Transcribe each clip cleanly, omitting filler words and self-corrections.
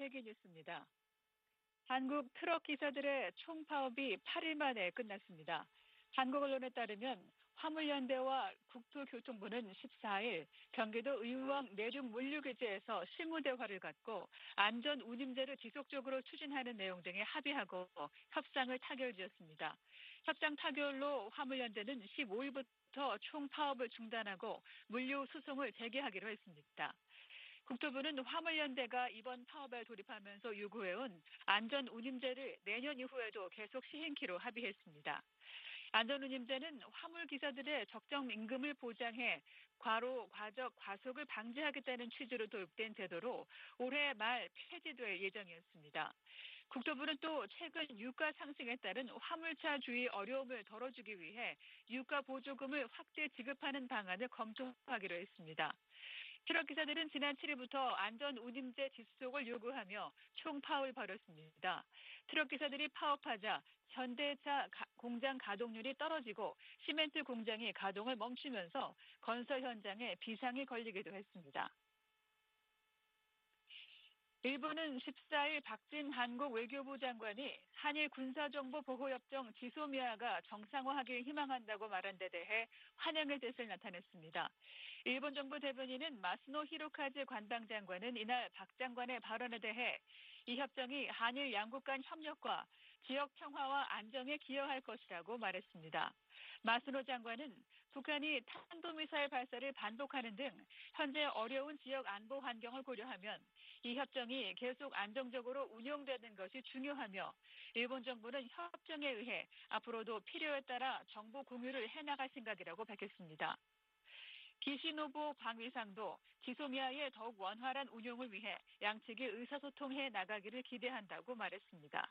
세계 뉴스입니다. 한국 트럭 기사들의 총파업이 8일 만에 끝났습니다. 한국 언론에 따르면 화물연대와 국토교통부는 14일 경기도 의왕 내륙 물류기지에서 실무대화를 갖고 안전운임제를 지속적으로 추진하는 내용 등에 합의하고 협상을 타결지었습니다. 협상 타결로 화물연대는 15일부터 총파업을 중단하고 물류 수송을 재개하기로 했습니다. 국토부는 화물연대가 이번 파업에 돌입하면서 요구해온 안전운임제를 내년 이후에도 계속 시행키로 합의했습니다. 안전운임제는 화물기사들의 적정 임금을 보장해 과로, 과적, 과속을 방지하겠다는 취지로 도입된 제도로 올해 말 폐지될 예정이었습니다. 국토부는 또 최근 유가 상승에 따른 화물차 주의 어려움을 덜어주기 위해 유가 보조금을 확대 지급하는 방안을 검토하기로 했습니다. 트럭 기사들은 지난 7일부터 안전운임제 지속을 요구하며 총파업을 벌였습니다. 트럭 기사들이 파업하자 현대차 공장 가동률이 떨어지고 시멘트 공장이 가동을 멈추면서 건설 현장에 비상이 걸리기도 했습니다. 일본은 14일 박진 한국 외교부 장관이 한일 군사정보보호협정 지소미아가 정상화하길 희망한다고 말한 데 대해 환영의 뜻을 나타냈습니다. 일본 정부 대변인은 마스노 히로카즈 관방장관은 이날 박 장관의 발언에 대해 이 협정이 한일 양국 간 협력과 지역 평화와 안정에 기여할 것이라고 말했습니다. 마스노 장관은 북한이 탄도미사일 발사를 반복하는 등 현재 어려운 지역 안보 환경을 고려하면 이 협정이 계속 안정적으로 운용되는 것이 중요하며 일본 정부는 협정에 의해 앞으로도 필요에 따라 정보 공유를 해나갈 생각이라고 밝혔습니다. 기시노부 방위상도 지소미아의 더욱 원활한 운용을 위해 양측이 의사소통해 나가기를 기대한다고 말했습니다.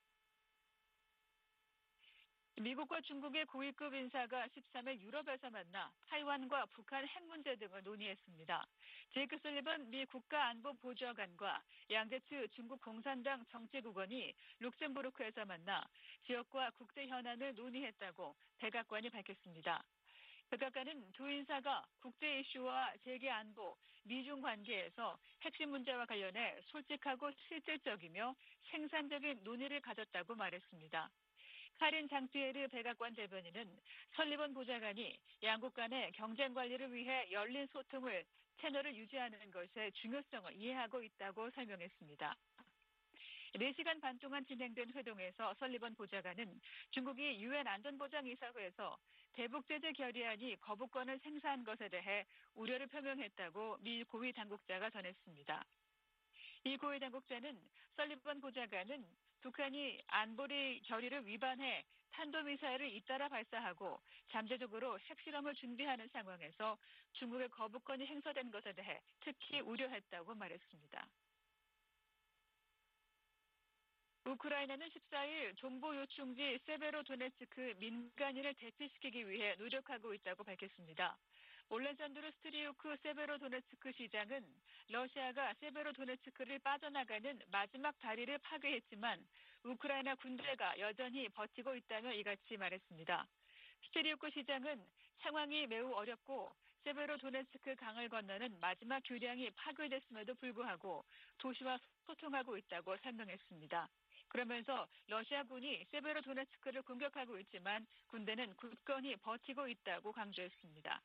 미국과 중국의 고위급 인사가 13일 유럽에서 만나 타이완과 북한 핵 문제 등을 논의했습니다. 제이크 설리번 미 국가안보보좌관과 양제츠 중국 공산당 정치국원이 룩셈부르크에서 만나 지역과 국제 현안을 논의했다고 백악관이 밝혔습니다. 백악관은 두 인사가 국제 이슈와 세계 안보, 미중 관계에서 핵심 문제와 관련해 솔직하고 실질적이며 생산적인 논의를 가졌다고 말했습니다. 카린 장피에르 백악관 대변인은 설리번 보좌관이 양국 간의 경쟁 관리를 위해 열린 소통을 채널을 유지하는 것의 중요성을 이해하고 있다고 설명했습니다. 4시간 반 동안 진행된 회동에서 설리번 보좌관은 중국이 유엔 안전보장이사회에서 대북 제재 결의안이 거부권을 행사한 것에 대해 우려를 표명했다고 미 고위 당국자가 전했습니다. 이 고위 당국자는 설리번 보좌관은 북한이 안보리 결의를 위반해 탄도미사일을 잇따라 발사하고 잠재적으로 핵실험을 준비하는 상황에서 중국의 거부권이 행사된 것에 대해 특히 우려했다고 말했습니다. 우크라이나는 14일 정보 요충지 세베로도네츠크 민간인을 대피시키기 위해 노력하고 있다고 밝혔습니다. 올레잔드르 스트리우크 세베로도네츠크 시장은 러시아가 세베로도네츠크를 빠져나가는 마지막 다리를 파괴했지만 우크라이나 군대가 여전히 버티고 있다며 이같이 말했습니다. 스트리우크 시장은 상황이 매우 어렵고 세베로도네츠크 강을 건너는 마지막 교량이 파괴됐음에도 불구하고 도시와 소통하고 있다고 설명했습니다. 그러면서 러시아군이 세베로도네츠크를 공격하고 있지만 군대는 굳건히 버티고 있다고 강조했습니다.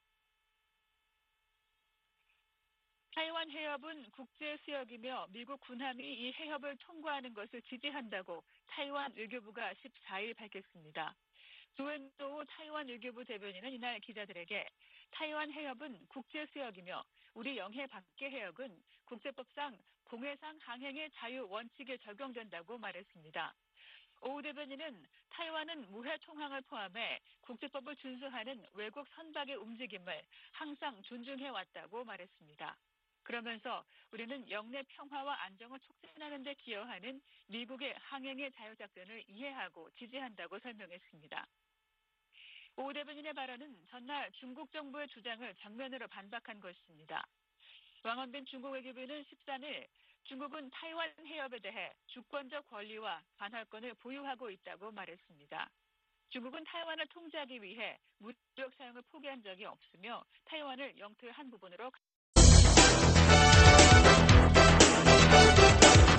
타이완 해협은 국제수역이며 미국 군함이 이 해협을 통과하는 것을 지지한다고 타이완 외교부가 14일 밝혔습니다. 조앤도우 타이완 외교부 대변인은 이날 기자들에게 타이완 해협은 국제수역이며 우리 영해 밖의 해역은 국제법상 공해상 항행의 자유 원칙에 적용된다고 말했습니다. 오 대변인은 타이완은 무해 통항을 포함해 국제법을 준수하는 외국 선박의 움직임을 항상 존중해왔다고 말했습니다. 그러면서 우리는 영내 평화와 안정을 촉진하는 데 기여하는 미국의 항행의 자유작전을 이해하고 지지한다고 설명했습니다. 오 대변인의 발언은 전날 중국 정부의 주장을 정면으로 반박한 것입니다. 왕원빈 중국 외교부는 13일 중국은 타이완 해협에 대해 주권적 권리와 관할권을 보유하고 있다고 말했습니다. 중국은 타이완을 통제하기 위해 무력 사용을 포기한 적이 없으며 타이완을 영토의 한 부분으로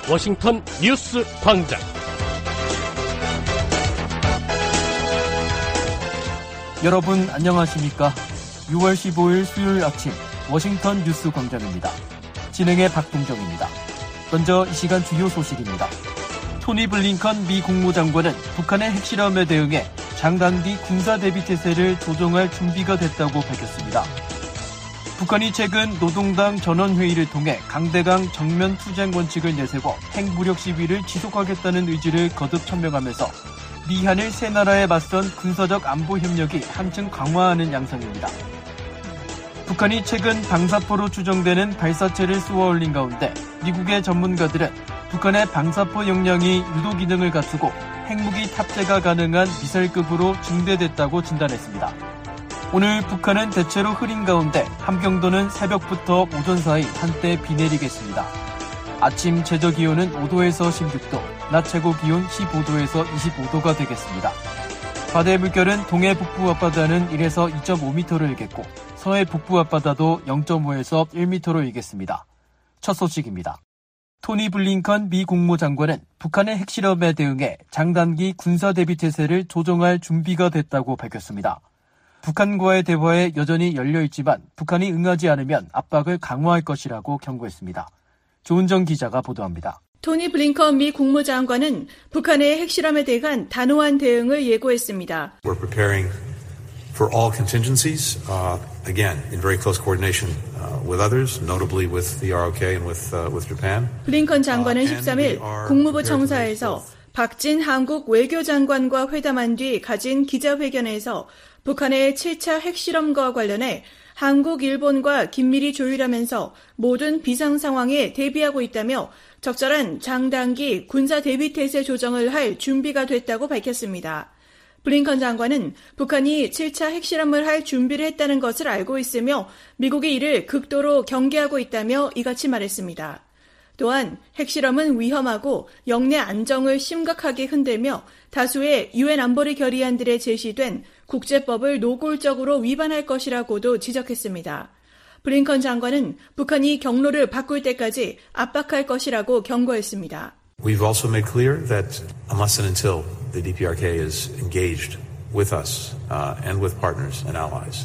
워싱턴 뉴스 광장. 여러분 안녕하십니까? 6월 15일 수요일 아침 워싱턴 뉴스 광장입니다. 진행의 박동정입니다. 먼저 이 시간 주요 소식입니다. 토니 블링컨 미 국무장관은 북한의 핵실험에 대응해 장단기 군사 대비 태세를 조정할 준비가 됐다고 밝혔습니다. 북한이 최근 노동당 전원회의를 통해 강대강 정면 투쟁 원칙을 내세워 핵무력 시위를 지속하겠다는 의지를 거듭 천명하면서 미한일 세 나라에 맞선 군사적 안보 협력이 한층 강화하는 양상입니다. 북한이 최근 방사포로 추정되는 발사체를 쏘아올린 가운데 미국의 전문가들은 북한의 방사포 역량이 유도 기능을 갖추고 핵무기 탑재가 가능한 미사일급으로 증대됐다고 진단했습니다. 오늘 북한은 대체로 흐린 가운데 함경도는 새벽부터 오전 사이 한때 비 내리겠습니다. 아침 최저기온은 5도에서 16도, 낮 최고기온 15도에서 25도가 되겠습니다. 바다의 물결은 동해 북부 앞바다는 1에서 2.5m를 일겠고 서해 북부 앞바다도 0.5에서 1m로 일겠습니다. 첫 소식입니다. 토니 블링컨 미 국무장관은 북한의 핵실험에 대응해 장단기 군사 대비 태세를 조정할 준비가 됐다고 밝혔습니다. 북한과의 대화에 여전히 열려있지만 북한이 응하지 않으면 압박을 강화할 것이라고 경고했습니다. 조은정 기자가 보도합니다. 토니 블링컨 미 국무장관은 북한의 핵실험에 대한 단호한 대응을 예고했습니다. We're preparing for all contingencies, again, in very close coordination with others, notably with the ROK and with Japan. 블링컨 장관은 13일 국무부 청사에서 박진 한국 외교장관과 회담한 뒤 가진 기자회견에서 북한의 7차 핵실험과 관련해 한국, 일본과 긴밀히 조율하면서 모든 비상 상황에 대비하고 있다며 적절한 장단기 군사 대비 태세 조정을 할 준비가 됐다고 밝혔습니다. 블링컨 장관은 북한이 7차 핵실험을 할 준비를 했다는 것을 알고 있으며 미국이 이를 극도로 경계하고 있다며 이같이 말했습니다. 또한 핵실험은 위험하고 영내 안정을 심각하게 흔들며 다수의 유엔 안보리 결의안들에 제시된 국제법을 노골적으로 위반할 것이라고도 지적했습니다. 블링컨 장관은 북한이 경로를 바꿀 때까지 압박할 것이라고 경고했습니다. We've also made clear that unless and until the DPRK is engaged with us and with partners and allies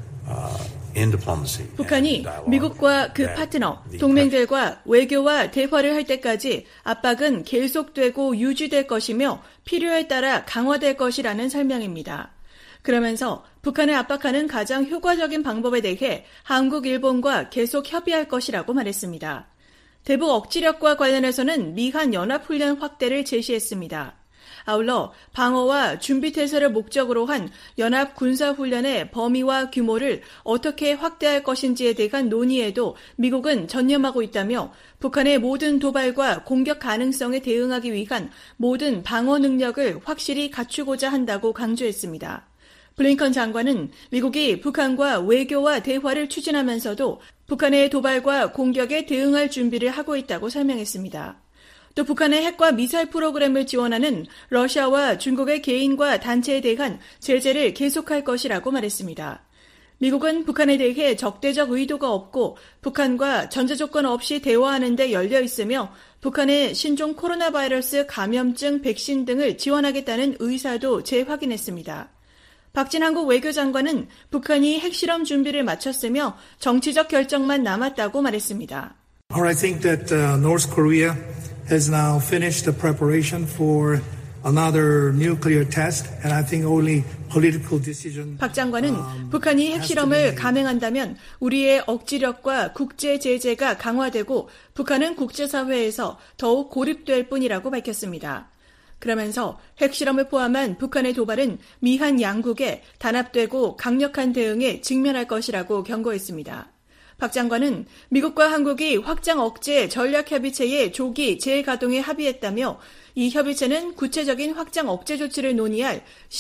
북한이 미국과 그 파트너, 동맹들과 외교와 대화를 할 때까지 압박은 계속되고 유지될 것이며 필요에 따라 강화될 것이라는 설명입니다. 그러면서 북한을 압박하는 가장 효과적인 방법에 대해 한국, 일본과 계속 협의할 것이라고 말했습니다. 대북 억지력과 관련해서는 미한 연합훈련 확대를 제시했습니다. 아울러 방어와 준비태세를 목적으로 한 연합 군사훈련의 범위와 규모를 어떻게 확대할 것인지에 대한 논의에도 미국은 전념하고 있다며 북한의 모든 도발과 공격 가능성에 대응하기 위한 모든 방어 능력을 확실히 갖추고자 한다고 강조했습니다. 블링컨 장관은 미국이 북한과 외교와 대화를 추진하면서도 북한의 도발과 공격에 대응할 준비를 하고 있다고 설명했습니다. 또 북한의 핵과 미사일 프로그램을 지원하는 러시아와 중국의 개인과 단체에 대한 제재를 계속할 것이라고 말했습니다. 미국은 북한에 대해 적대적 의도가 없고 북한과 전제조건 없이 대화하는 데 열려 있으며 북한의 신종 코로나 바이러스 감염증 백신 등을 지원하겠다는 의사도 재확인했습니다. 박진 한국 외교장관은 북한이 핵실험 준비를 마쳤으며 정치적 결정만 남았다고 말했습니다. I think that North Korea has now finished the preparation for another nuclear test, and I think only political decision. 박 장관은 북한이 핵실험을 감행한다면 우리의 억지력과 국제 제재가 강화되고 북한은 국제사회에서 더욱 고립될 뿐이라고 밝혔습니다. 그러면서 핵실험을 포함한 북한의 도발은 미한 양국에 단합되고 강력한 대응에 직면할 것이라고 경고했습니다. 박 장관은 미국과 한국이 확장 억제 전략협의체의 조기 재가동에 합의했다며 이 협의체는 구체적인 확장 억제 조치를 논의할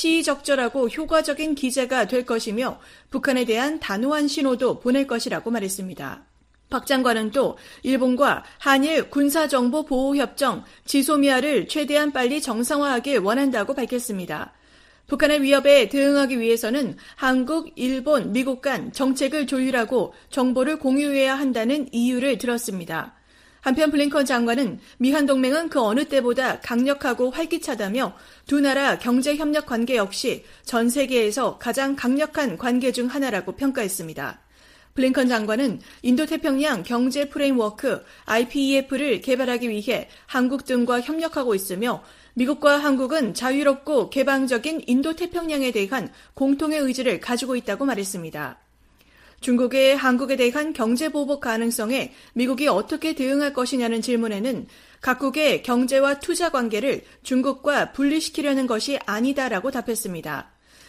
시의적절하고 효과적인 기제가 될 것이며 북한에 대한 단호한 신호도 보낼 것이라고 말했습니다. 박 장관은 또 일본과 한일 군사정보보호협정 지소미아를 최대한 빨리 정상화하길 원한다고 밝혔습니다. 북한의 위협에 대응하기 위해서는 한국, 일본, 미국 간 정책을 조율하고 정보를 공유해야 한다는 이유를 들었습니다. 한편 블링컨 장관은 미한 동맹은 그 어느 때보다 강력하고 활기차다며 두 나라 경제협력 관계 역시 전 세계에서 가장 강력한 관계 중 하나라고 평가했습니다. 블링컨 장관은 인도태평양 경제 프레임워크 IPEF를 개발하기 위해 한국 등과 협력하고 있으며 미국과 한국은 자유롭고 개방적인 인도태평양에 대한 공통의 의지를 가지고 있다고 말했습니다. 중국의 한국에 대한 경제보복 가능성에 미국이 어떻게 대응할 것이냐는 질문에는 각국의 경제와 투자 관계를 중국과 분리시키려는 것이 아니다라고 답했습니다.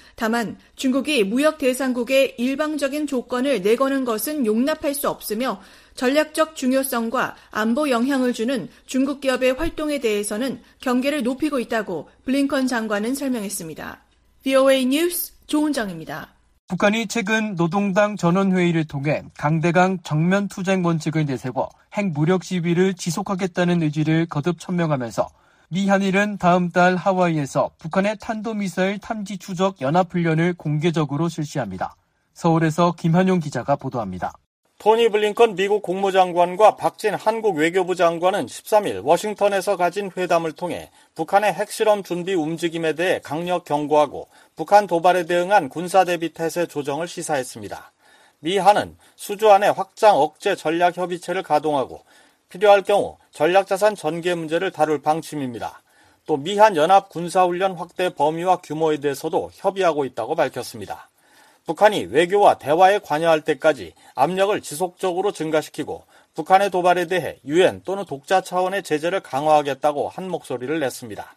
다만 중국이 무역 대상국에 일방적인 조건을 내거는 것은 용납할 수 없으며 전략적 중요성과 안보 영향을 주는 중국 기업의 활동에 대해서는 경계를 높이고 있다고 블링컨 장관은 설명했습니다. VOA 뉴스 조은정입니다. 북한이 최근 노동당 전원회의를 통해 강대강 정면 투쟁 원칙을 내세워 핵무력 시위를 지속하겠다는 의지를 거듭 천명하면서 미 한일은 다음 달 하와이에서 북한의 탄도미사일 탐지 추적 연합훈련을 공개적으로 실시합니다. 서울에서 김한용 기자가 보도합니다. 토니 블링컨 미국 국무장관과 박진 한국 외교부 장관은 13일 워싱턴에서 가진 회담을 통해 북한의 핵실험 준비 움직임에 대해 강력 경고하고 북한 도발에 대응한 군사대비 태세 조정을 시사했습니다. 미 한은 수주 안에 확장 억제 전략협의체를 가동하고 필요할 경우 전략자산 전개 문제를 다룰 방침입니다. 또 미한 연합 군사훈련 확대 범위와 규모에 대해서도 협의하고 있다고 밝혔습니다. 북한이 외교와 대화에 관여할 때까지 압력을 지속적으로 증가시키고 북한의 도발에 대해 유엔 또는 독자 차원의 제재를 강화하겠다고 한 목소리를 냈습니다.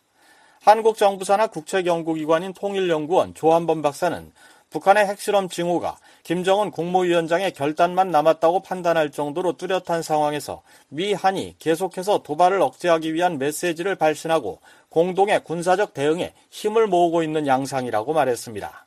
한국 정부 산하 국책연구기관인 통일연구원 조한범 박사는 북한의 핵실험 징후가 김정은 국무위원장의 결단만 남았다고 판단할 정도로 뚜렷한 상황에서 미 한이 계속해서 도발을 억제하기 위한 메시지를 발신하고 공동의 군사적 대응에 힘을 모으고 있는 양상이라고 말했습니다.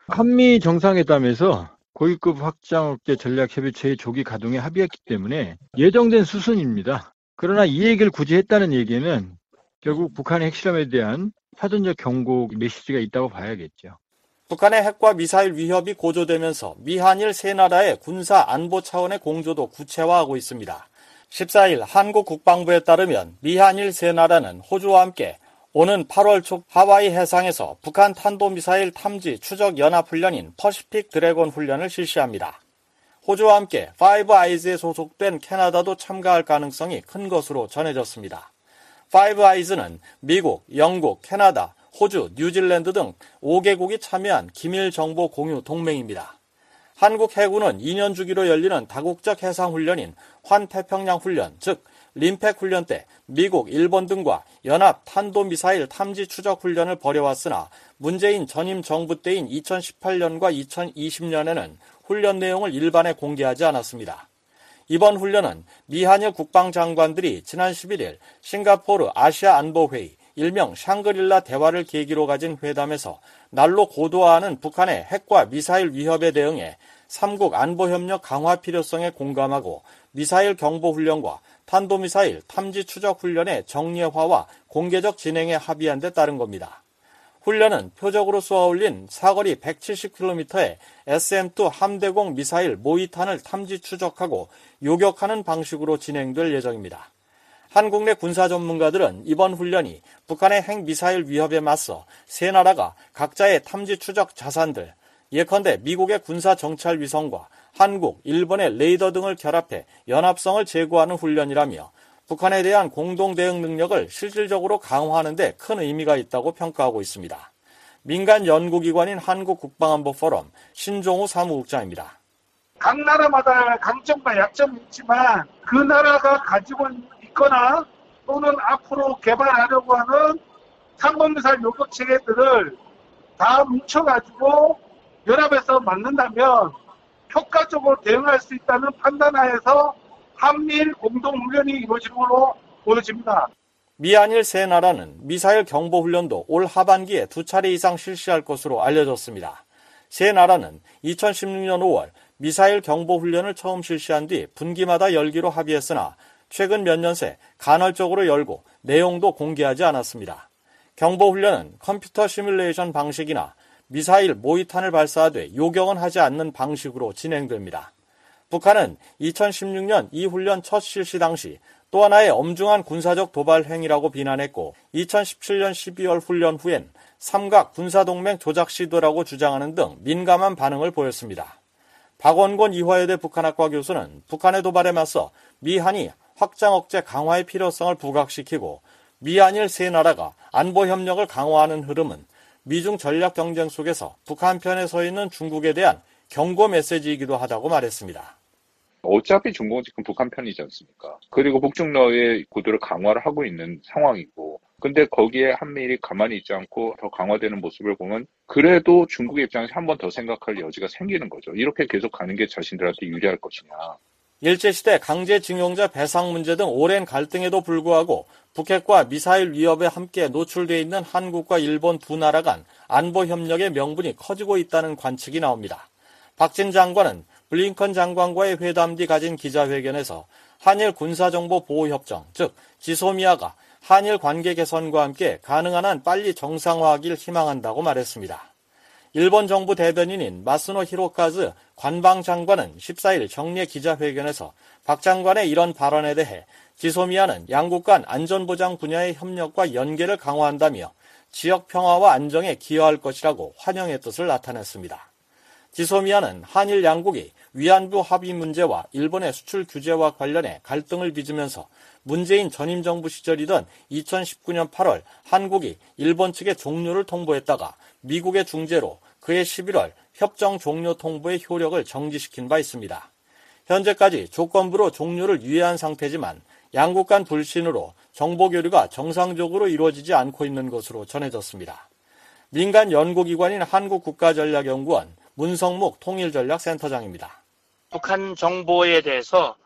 한미 정상회담에서 고위급 확장 억제 전략협의체의 조기 가동에 합의했기 때문에 예정된 수순입니다. 그러나 이 얘기를 굳이 했다는 얘기는 결국 북한의 핵실험에 대한 사전적 경고 메시지가 있다고 봐야겠죠. 북한의 핵과 미사일 위협이 고조되면서 미한일 세 나라의 군사 안보 차원의 공조도 구체화하고 있습니다. 14일 한국 국방부에 따르면 미한일 세 나라는 호주와 함께 오는 8월 초 하와이 해상에서 북한 탄도미사일 탐지 추적 연합훈련인 퍼시픽 드래곤 훈련을 실시합니다. 호주와 함께 파이브 아이즈에 소속된 캐나다도 참가할 가능성이 큰 것으로 전해졌습니다. 파이브 아이즈는 미국, 영국, 캐나다, 호주, 뉴질랜드 등 5개국이 참여한 기밀 정보 공유 동맹입니다. 한국 해군은 2년 주기로 열리는 다국적 해상훈련인 환태평양훈련, 즉 림팩 훈련 때 미국, 일본 등과 연합 탄도미사일 탐지 추적 훈련을 벌여왔으나 문재인 전임 정부 때인 2018년과 2020년에는 훈련 내용을 일반에 공개하지 않았습니다. 이번 훈련은 미한일 국방장관들이 지난 11일 싱가포르 아시아 안보회의, 일명 샹그릴라 대화를 계기로 가진 회담에서 날로 고도화하는 북한의 핵과 미사일 위협에 대응해 3국 안보협력 강화 필요성에 공감하고 미사일 경보훈련과 탄도미사일 탐지 추적 훈련의 정례화와 공개적 진행에 합의한 데 따른 겁니다. 훈련은 표적으로 쏘아올린 사거리 170km의 SM-2 함대공 미사일 모의탄을 탐지 추적하고 요격하는 방식으로 진행될 예정입니다. 한국 내 군사 전문가들은 이번 훈련이 북한의 핵미사일 위협에 맞서 세 나라가 각자의 탐지 추적 자산들, 예컨대 미국의 군사 정찰 위성과 한국, 일본의 레이더 등을 결합해 연합성을 제고하는 훈련이라며 북한에 대한 공동 대응 능력을 실질적으로 강화하는 데 큰 의미가 있다고 평가하고 있습니다. 민간 연구기관인 한국국방안보포럼 신종우 사무국장입니다. 각 나라마다 강점과 약점이 있지만 그 나라가 가지고 있거나 또는 앞으로 개발하려고 하는 탄도미사일 요격 체계들을 다 뭉쳐가지고 연합해서 만든다면 효과적으로 대응할 수 있다는 판단하에서 한미일 공동훈련이 이루어지는 걸로 보여집니다. 미한일 세 나라는 미사일 경보훈련도 올 하반기에 2차례 이상 실시할 것으로 알려졌습니다. 세 나라는 2016년 5월 미사일 경보훈련을 처음 실시한 뒤 분기마다 열기로 합의했으나 최근 몇 년 새 간헐적으로 열고 내용도 공개하지 않았습니다. 경보훈련은 컴퓨터 시뮬레이션 방식이나 미사일 모의탄을 발사하되 요격은 하지 않는 방식으로 진행됩니다. 북한은 2016년 이 훈련 첫 실시 당시 또 하나의 엄중한 군사적 도발 행위라고 비난했고 2017년 12월 훈련 후엔 삼각 군사동맹 조작 시도라고 주장하는 등 민감한 반응을 보였습니다. 박원곤 이화여대 북한학과 교수는 북한의 도발에 맞서 미한이 확장 억제 강화의 필요성을 부각시키고 미한일 세 나라가 안보 협력을 강화하는 흐름은 미중 전략 경쟁 속에서 북한 편에 서 있는 중국에 대한 경고 메시지이기도 하다고 말했습니다. 어차피 중국은 지금 북한 편이지 않습니까? 그리고 북중러의 구도를 강화를 하고 있는 상황이고, 근데 거기에 한미일이 가만히 있지 않고 더 강화되는 모습을 보면 그래도 중국의 입장에서 한 번 더 생각할 여지가 생기는 거죠. 이렇게 계속 가는 게 자신들한테 유리할 것이냐. 일제시대 강제징용자 배상 문제 등 오랜 갈등에도 불구하고 북핵과 미사일 위협에 함께 노출돼 있는 한국과 일본 두 나라 간 안보 협력의 명분이 커지고 있다는 관측이 나옵니다. 박진 장관은 블링컨 장관과의 회담 뒤 가진 기자회견에서 한일 군사정보보호협정, 즉 지소미아가 한일 관계 개선과 함께 가능한 한 빨리 정상화하길 희망한다고 말했습니다. 일본 정부 대변인인 마스노 히로카즈 관방장관은 14일 정례 기자회견에서 박 장관의 이런 발언에 대해 지소미아는 양국 간 안전보장 분야의 협력과 연계를 강화한다며 지역 평화와 안정에 기여할 것이라고 환영의 뜻을 나타냈습니다. 지소미아는 한일 양국이 위안부 합의 문제와 일본의 수출 규제와 관련해 갈등을 빚으면서 문재인 전임 정부 시절이던 2019년 8월 한국이 일본 측에 종료를 통보했다가 미국의 중재로 그해 11월 협정 종료 통보의 효력을 정지시킨 바 있습니다. 현재까지 조건부로 종료를 유예한 상태지만 양국 간 불신으로 정보 교류가 정상적으로 이루어지지 않고 있는 것으로 전해졌습니다. 민간 연구기관인 한국국가전략연구원 문성묵 통일전략센터장입니다. 북한 정보에 대해서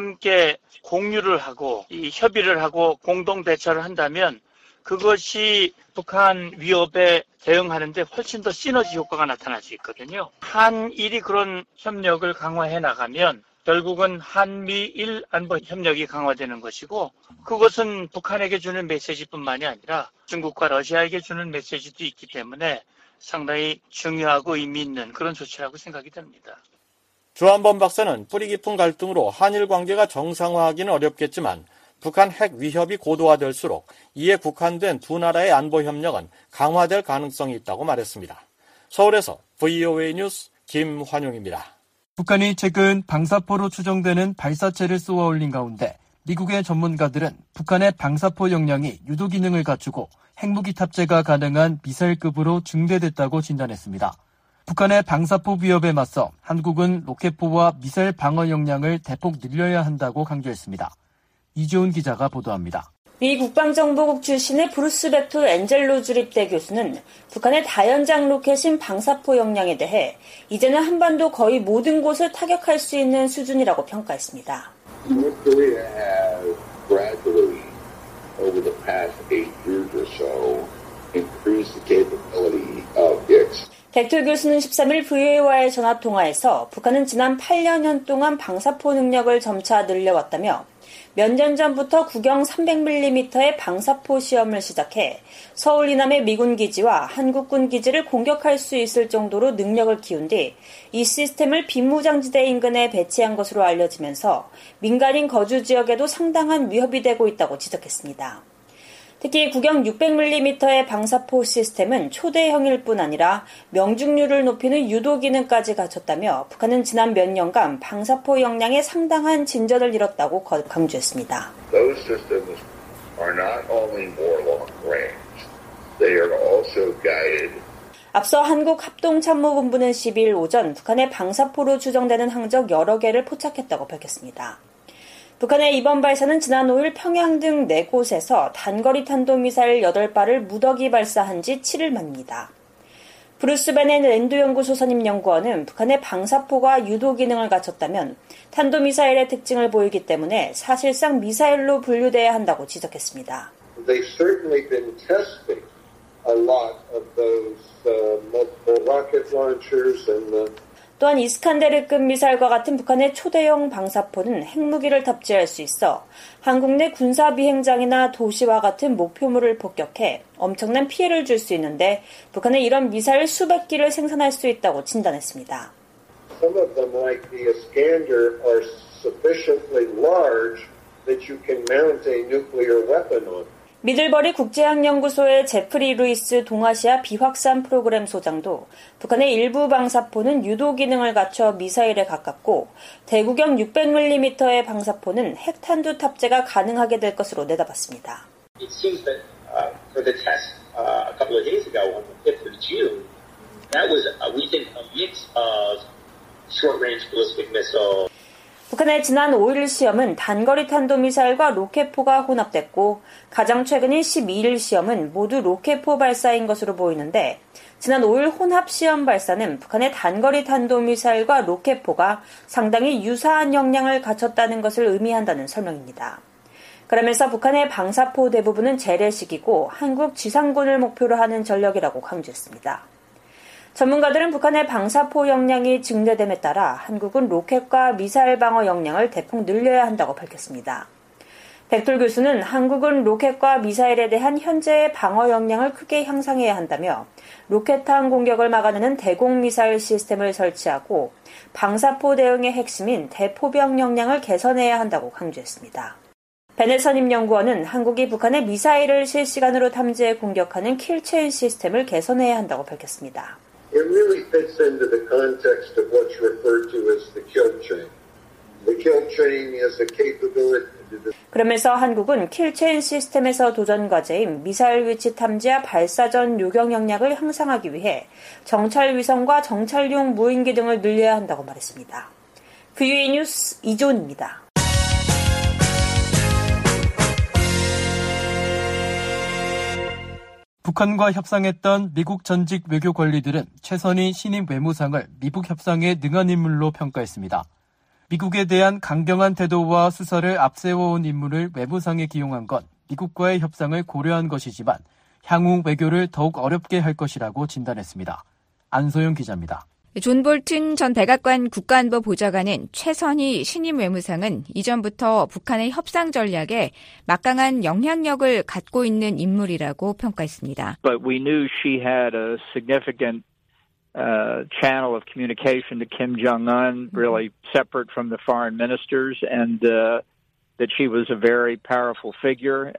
함께 공유를 하고 협의를 하고 공동 대처를 한다면 그것이 북한 위협에 대응하는데 훨씬 더 시너지 효과가 나타날 수 있거든요. 한일이 그런 협력을 강화해 나가면 결국은 한미일 안보 협력이 강화되는 것이고 그것은 북한에게 주는 메시지뿐만이 아니라 중국과 러시아에게 주는 메시지도 있기 때문에 상당히 중요하고 의미 있는 그런 조치라고 생각이 됩니다. 주한범 박사는 뿌리 깊은 갈등으로 한일 관계가 정상화하기는 어렵겠지만 북한 핵 위협이 고도화될수록 이에 국한된 두 나라의 안보 협력은 강화될 가능성이 있다고 말했습니다. 서울에서 VOA 뉴스 김환용입니다. 북한이 최근 방사포로 추정되는 발사체를 쏘아 올린 가운데 미국의 전문가들은 북한의 방사포 역량이 유도 기능을 갖추고 핵무기 탑재가 가능한 미사일급으로 증대됐다고 진단했습니다. 북한의 방사포 위협에 맞서 한국은 로켓포와 미사일 방어 역량을 대폭 늘려야 한다고 강조했습니다. 이주은 기자가 보도합니다. 미 국방정보국 출신의 브루스 벡토 엔젤로 주립대 교수는 북한의 다연장 로켓인 방사포 역량에 대해 이제는 한반도 거의 모든 곳을 타격할 수 있는 수준이라고 평가했습니다. North Korea has gradually, over the past 8 years or so, increased the capability of its. 벡토 교수는 13일 VOA와의 전화통화에서 북한은 지난 8년 동안 방사포 능력을 점차 늘려왔다며 몇 년 전부터 구경 300mm의 방사포 시험을 시작해 서울 이남의 미군 기지와 한국군 기지를 공격할 수 있을 정도로 능력을 키운 뒤 이 시스템을 비무장지대 인근에 배치한 것으로 알려지면서 민간인 거주 지역에도 상당한 위협이 되고 있다고 지적했습니다. 특히 구경 600mm의 방사포 시스템은 초대형일 뿐 아니라 명중률을 높이는 유도 기능까지 갖췄다며 북한은 지난 몇 년간 방사포 역량에 상당한 진전을 이뤘다고 강조했습니다. Those systems are not only more long range, they are also guided. 앞서 한국합동참모본부는 12일 오전 북한의 방사포로 추정되는 항적 여러 개를 포착했다고 밝혔습니다. 북한의 이번 발사는 지난 5일 평양 등 4곳에서 단거리 탄도미사일 8발을 무더기 발사한 지 7일 만입니다. 브루스 베넨 랜드연구소 선임연구원은 북한의 방사포가 유도 기능을 갖췄다면 탄도미사일의 특징을 보이기 때문에 사실상 미사일로 분류돼야 한다고 지적했습니다. They've certainly been testing a lot of those multiple rocket launchers and 또한 이스칸데르급 미사일과 같은 북한의 초대형 방사포는 핵무기를 탑재할 수 있어 한국 내 군사 비행장이나 도시와 같은 목표물을 폭격해 엄청난 피해를 줄 수 있는데 북한은 이런 미사일 수백 기를 생산할 수 있다고 진단했습니다. Some of them, like the Iskander, are sufficiently large that you can mount a nuclear weapon on. 미들버리 국제학연구소의 제프리 루이스 동아시아 비확산 프로그램 소장도 북한의 일부 방사포는 유도 기능을 갖춰 미사일에 가깝고 대구경 600mm의 방사포는 핵탄두 탑재가 가능하게 될 것으로 내다봤습니다. It seems that for the test a couple of days ago on the 5th of June, that was, we think, a mix of short-range ballistic missile. 북한의 지난 5일 시험은 단거리 탄도미사일과 로켓포가 혼합됐고 가장 최근인 12일 시험은 모두 로켓포 발사인 것으로 보이는데 지난 5일 혼합 시험 발사는 북한의 단거리 탄도미사일과 로켓포가 상당히 유사한 역량을 갖췄다는 것을 의미한다는 설명입니다. 그러면서 북한의 방사포 대부분은 재래식이고 한국 지상군을 목표로 하는 전력이라고 강조했습니다. 전문가들은 북한의 방사포 역량이 증대됨에 따라 한국은 로켓과 미사일 방어 역량을 대폭 늘려야 한다고 밝혔습니다. 백돌 교수는 한국은 로켓과 미사일에 대한 현재의 방어 역량을 크게 향상해야 한다며 로켓탄 공격을 막아내는 대공미사일 시스템을 설치하고 방사포 대응의 핵심인 대포병 역량을 개선해야 한다고 강조했습니다. 베네선임 연구원은 한국이 북한의 미사일을 실시간으로 탐지해 공격하는 킬체인 시스템을 개선해야 한다고 밝혔습니다. It really fits into the context of what's referred to as the kill chain. The kill chain is a capability to... 그러면서 한국은 킬체인 시스템에서 도전 과제인 미사일 위치 탐지와 발사 전 요격 역량을 향상하기 위해 정찰 위성과 정찰용 무인기 등을 늘려야 한다고 말했습니다. VOA 뉴스 이존입니다. 북한과 협상했던 미국 전직 외교 관리들은 최선희 신임 외무상을 미북 협상에 능한 인물로 평가했습니다. 미국에 대한 강경한 태도와 수사를 앞세워온 인물을 외무상에 기용한 건 미국과의 협상을 고려한 것이지만 향후 외교를 더욱 어렵게 할 것이라고 진단했습니다. 안소영 기자입니다. 존 볼튼 전 백악관 국가안보 보좌관은 최선희 신임 외무상은 이전부터 북한의 협상 전략에 막강한 영향력을 갖고 있는 인물이라고 평가했습니다. But we knew she had a significant channel of communication to Kim Jong-un, really separate from the foreign ministers, and that she was a very powerful figure.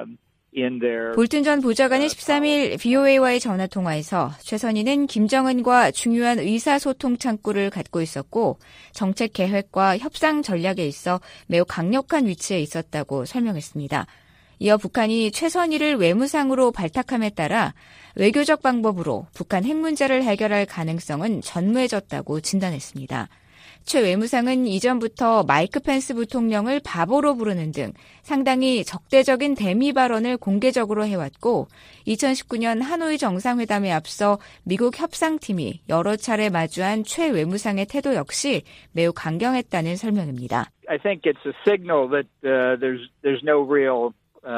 볼튼 전 보좌관은 13일 VOA와의 전화통화에서 최선희는 김정은과 중요한 의사소통 창구를 갖고 있었고 정책 계획과 협상 전략에 있어 매우 강력한 위치에 있었다고 설명했습니다. 이어 북한이 최선희를 외무상으로 발탁함에 따라 외교적 방법으로 북한 핵 문제를 해결할 가능성은 전무해졌다고 진단했습니다. 최 외무상은 이전부터 마이크 펜스 부통령을 바보로 부르는 등 상당히 적대적인 대미 발언을 공개적으로 해왔고 2019년 하노이 정상회담에 앞서 미국 협상팀이 여러 차례 마주한 최 외무상의 태도 역시 매우 강경했다는 설명입니다. I think it's a signal that there's no real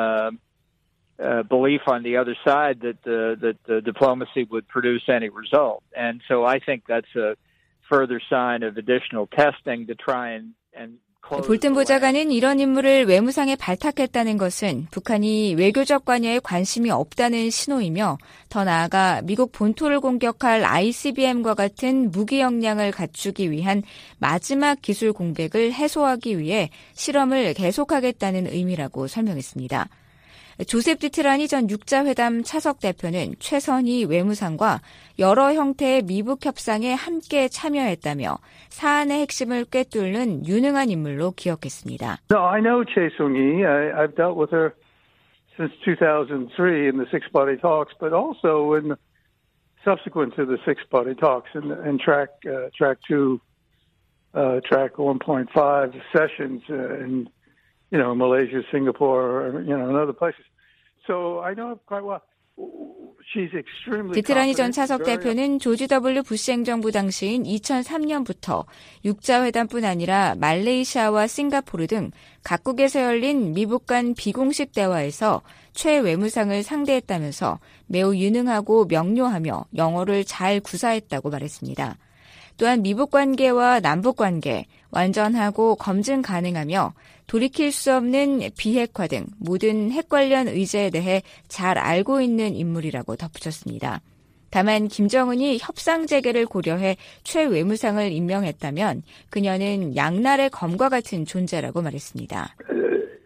belief on the other side that the diplomacy would produce any result. And so I think that's a further sign of additional testing to try and 볼튼 보좌관은 이런 인물을 외무상에 발탁했다는 것은 북한이 외교적 관여에 관심이 없다는 신호이며 더 나아가 미국 본토를 공격할 ICBM과 같은 무기 역량을 갖추기 위한 마지막 기술 공백을 해소하기 위해 실험을 계속하겠다는 의미라고 설명했습니다. 조셉 디트라니 전 육자회담 차석 대표는 최선희 외무상과 여러 형태의 미북 협상에 함께 참여했다며 사안의 핵심을 꿰뚫는 유능한 인물로 기억했습니다. No, I know Chae Sung-hee. I've dealt with her since 2003 in the six-party talks, but also in subsequent to the six-party talks and track 2, track 1.5 sessions in Malaysia, Singapore, and other places. So I know quite well. She's extremely. 디트라니 전 차석 대표는 조지 W. 부시 행정부 당시인 2003년부터 육자회담뿐 아니라 말레이시아와 싱가포르 등 각국에서 열린 미북 간 비공식 대화에서 최 외무상을 상대했다면서 매우 유능하고 명료하며 영어를 잘 구사했다고 말했습니다. 또한 미북 관계와 남북 관계, 완전하고 검증 가능하며 돌이킬 수 없는 비핵화 등 모든 핵 관련 의제에 대해 잘 알고 있는 인물이라고 덧붙였습니다. 다만 김정은이 협상 재개를 고려해 최 외무상을 임명했다면 그녀는 양날의 검과 같은 존재라고 말했습니다.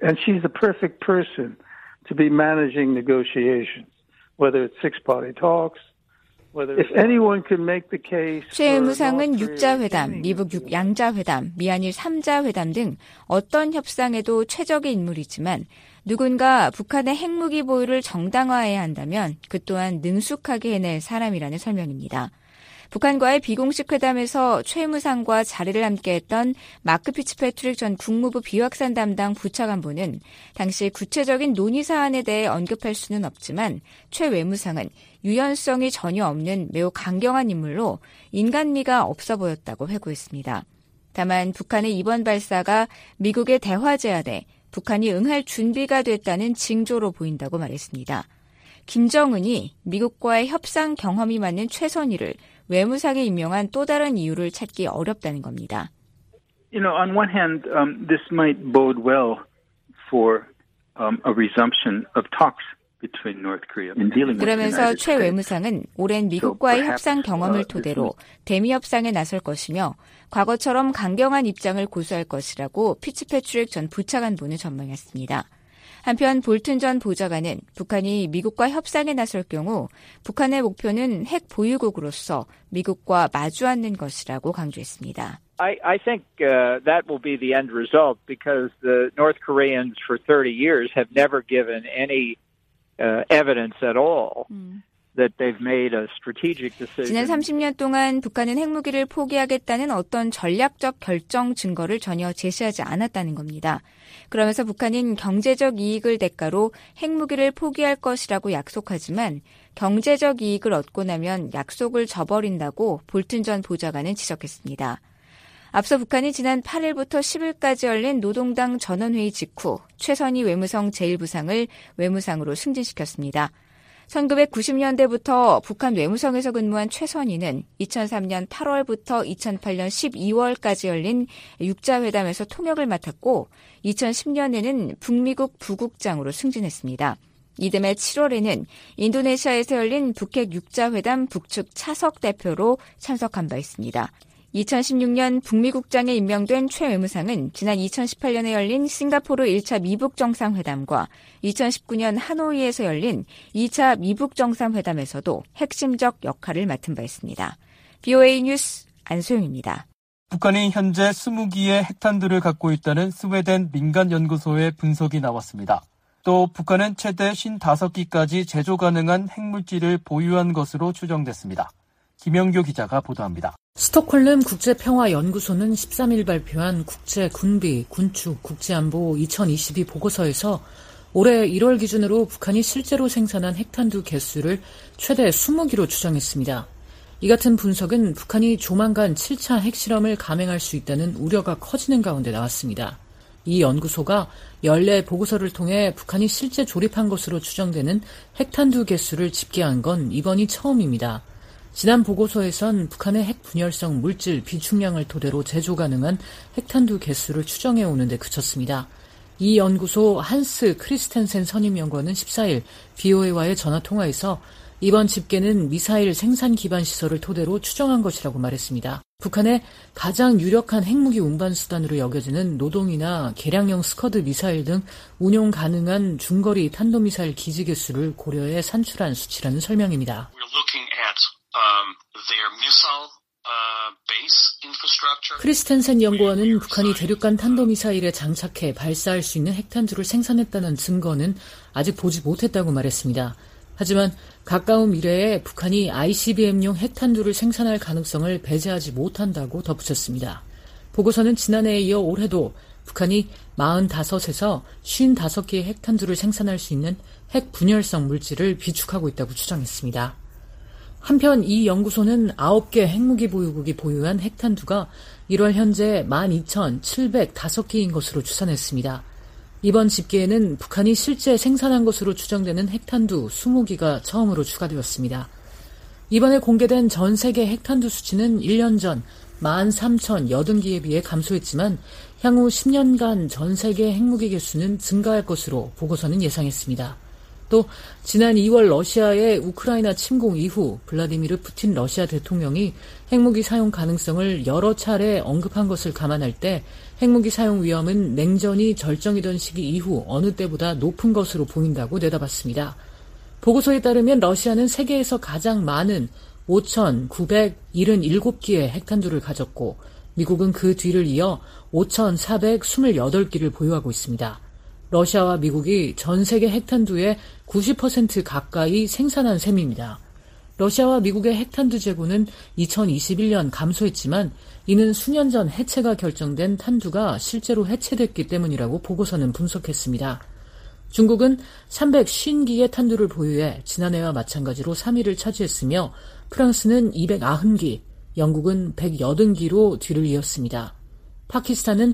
and she's the perfect person to be managing negotiations, whether it's six-party talks. If anyone can make the case. 최 외무상은 6자 회담, 미북 6양자 회담, 미한일 3자 회담 등 어떤 협상에도 최적의 인물이지만 누군가 북한의 핵무기 보유를 정당화해야 한다면 그 또한 능숙하게 해낼 사람이라는 설명입니다. 북한과의 비공식 회담에서 최 외무상과 자리를 함께했던 마크 피츠패트릭 전 국무부 비확산 담당 부차관보는 당시 구체적인 논의 사안에 대해 언급할 수는 없지만 최 외무상은 유연성이 전혀 없는 매우 강경한 인물로 인간미가 없어 보였다고 회고했습니다. 다만 북한의 이번 발사가 미국의 대화 제안에 북한이 응할 준비가 됐다는 징조로 보인다고 말했습니다. 김정은이 미국과의 협상 경험이 많은 최선희를 외무상에 임명한 또 다른 이유를 찾기 어렵다는 겁니다. You know, on one hand, this might bode well for a resumption of talks between North Korea and dealing with the United 그러면서 States. 최 외무상은 오랜 미국과의 협상 경험을 토대로 대미 협상에 나설 것이며 과거처럼 강경한 입장을 고수할 것이라고 피츠패트릭 전 부차관보는 전망했습니다. 한편 볼튼 전 보좌관은 북한이 미국과 협상에 나설 경우 북한의 목표는 핵 보유국으로서 미국과 마주 앉는 것이라고 강조했습니다. I think that will be the end result because the North Koreans for 30 years have never given any evidence at all that they've made a strategic decision. 지난 30년 동안 북한은 핵무기를 포기하겠다는 어떤 전략적 결정 증거를 전혀 제시하지 않았다는 겁니다. 그러면서 북한은 경제적 이익을 대가로 핵무기를 포기할 것이라고 약속하지만 경제적 이익을 얻고 나면 약속을 저버린다고 볼튼 전 보좌관은 지적했습니다. 앞서 북한이 지난 8일부터 10일까지 열린 노동당 전원회의 직후 최선희 외무성 제1부상을 외무상으로 승진시켰습니다. 1990년대부터 북한 외무성에서 근무한 최선희는 2003년 8월부터 2008년 12월까지 열린 6자 회담에서 통역을 맡았고 2010년에는 북미국 부국장으로 승진했습니다. 이듬해 7월에는 인도네시아에서 열린 북핵 6자 회담 북측 차석 대표로 참석한 바 있습니다. 2016년 북미국장에 임명된 최 외무상은 지난 2018년에 열린 싱가포르 1차 미북 정상회담과 2019년 하노이에서 열린 2차 미북 정상회담에서도 핵심적 역할을 맡은 바 있습니다. BOA 뉴스 안소영입니다. 북한이 현재 20기의 핵탄두를 갖고 있다는 스웨덴 민간연구소의 분석이 나왔습니다. 또 북한은 최대 55기까지 제조 가능한 핵물질을 보유한 것으로 추정됐습니다. 김영교 기자가 보도합니다. 스톡홀름 국제평화연구소는 13일 발표한 국제군비, 군축, 국제안보 2022 보고서에서 올해 1월 기준으로 북한이 실제로 생산한 핵탄두 개수를 최대 20기로 추정했습니다. 이 같은 분석은 북한이 조만간 7차 핵실험을 감행할 수 있다는 우려가 커지는 가운데 나왔습니다. 이 연구소가 연례 보고서를 통해 북한이 실제 조립한 것으로 추정되는 핵탄두 개수를 집계한 건 이번이 처음입니다. 지난 보고서에선 북한의 핵 분열성 물질 비축량을 토대로 제조 가능한 핵탄두 개수를 추정해 오는데 그쳤습니다. 이 연구소 한스 크리스텐센 선임연구원은 14일 BOA와의 전화통화에서 이번 집계는 미사일 생산 기반 시설을 토대로 추정한 것이라고 말했습니다. 북한의 가장 유력한 핵무기 운반 수단으로 여겨지는 노동이나 개량형 스커드 미사일 등 운용 가능한 중거리 탄도미사일 기지 개수를 고려해 산출한 수치라는 설명입니다. 크리스텐센 연구원은 북한이 대륙간 탄도미사일에 장착해 발사할 수 있는 핵탄두를 생산했다는 증거는 아직 보지 못했다고 말했습니다. 하지만 가까운 미래에 북한이 ICBM용 핵탄두를 생산할 가능성을 배제하지 못한다고 덧붙였습니다. 보고서는 지난해에 이어 올해도 북한이 45에서 55개의 핵탄두를 생산할 수 있는 핵 분열성 물질을 비축하고 있다고 추정했습니다. 한편 이 연구소는 9개 핵무기 보유국이 보유한 핵탄두가 1월 현재 12,705개인 것으로 추산했습니다. 이번 집계에는 북한이 실제 생산한 것으로 추정되는 핵탄두 20기가 처음으로 추가되었습니다. 이번에 공개된 전 세계 핵탄두 수치는 1년 전 13,080기에 비해 감소했지만 향후 10년간 전 세계 핵무기 개수는 증가할 것으로 보고서는 예상했습니다. 또 지난 2월 러시아의 우크라이나 침공 이후 블라디미르 푸틴 러시아 대통령이 핵무기 사용 가능성을 여러 차례 언급한 것을 감안할 때 핵무기 사용 위험은 냉전이 절정이던 시기 이후 어느 때보다 높은 것으로 보인다고 내다봤습니다. 보고서에 따르면 러시아는 세계에서 가장 많은 5,977기의 핵탄두를 가졌고 미국은 그 뒤를 이어 5,428기를 보유하고 있습니다. 러시아와 미국이 전 세계 핵탄두의 90% 가까이 생산한 셈입니다. 러시아와 미국의 핵탄두 재고는 2021년 감소했지만 이는 수년 전 해체가 결정된 탄두가 실제로 해체됐기 때문이라고 보고서는 분석했습니다. 중국은 350기의 탄두를 보유해 지난해와 마찬가지로 3위를 차지했으며 프랑스는 290기, 영국은 180기로 뒤를 이었습니다. 파키스탄은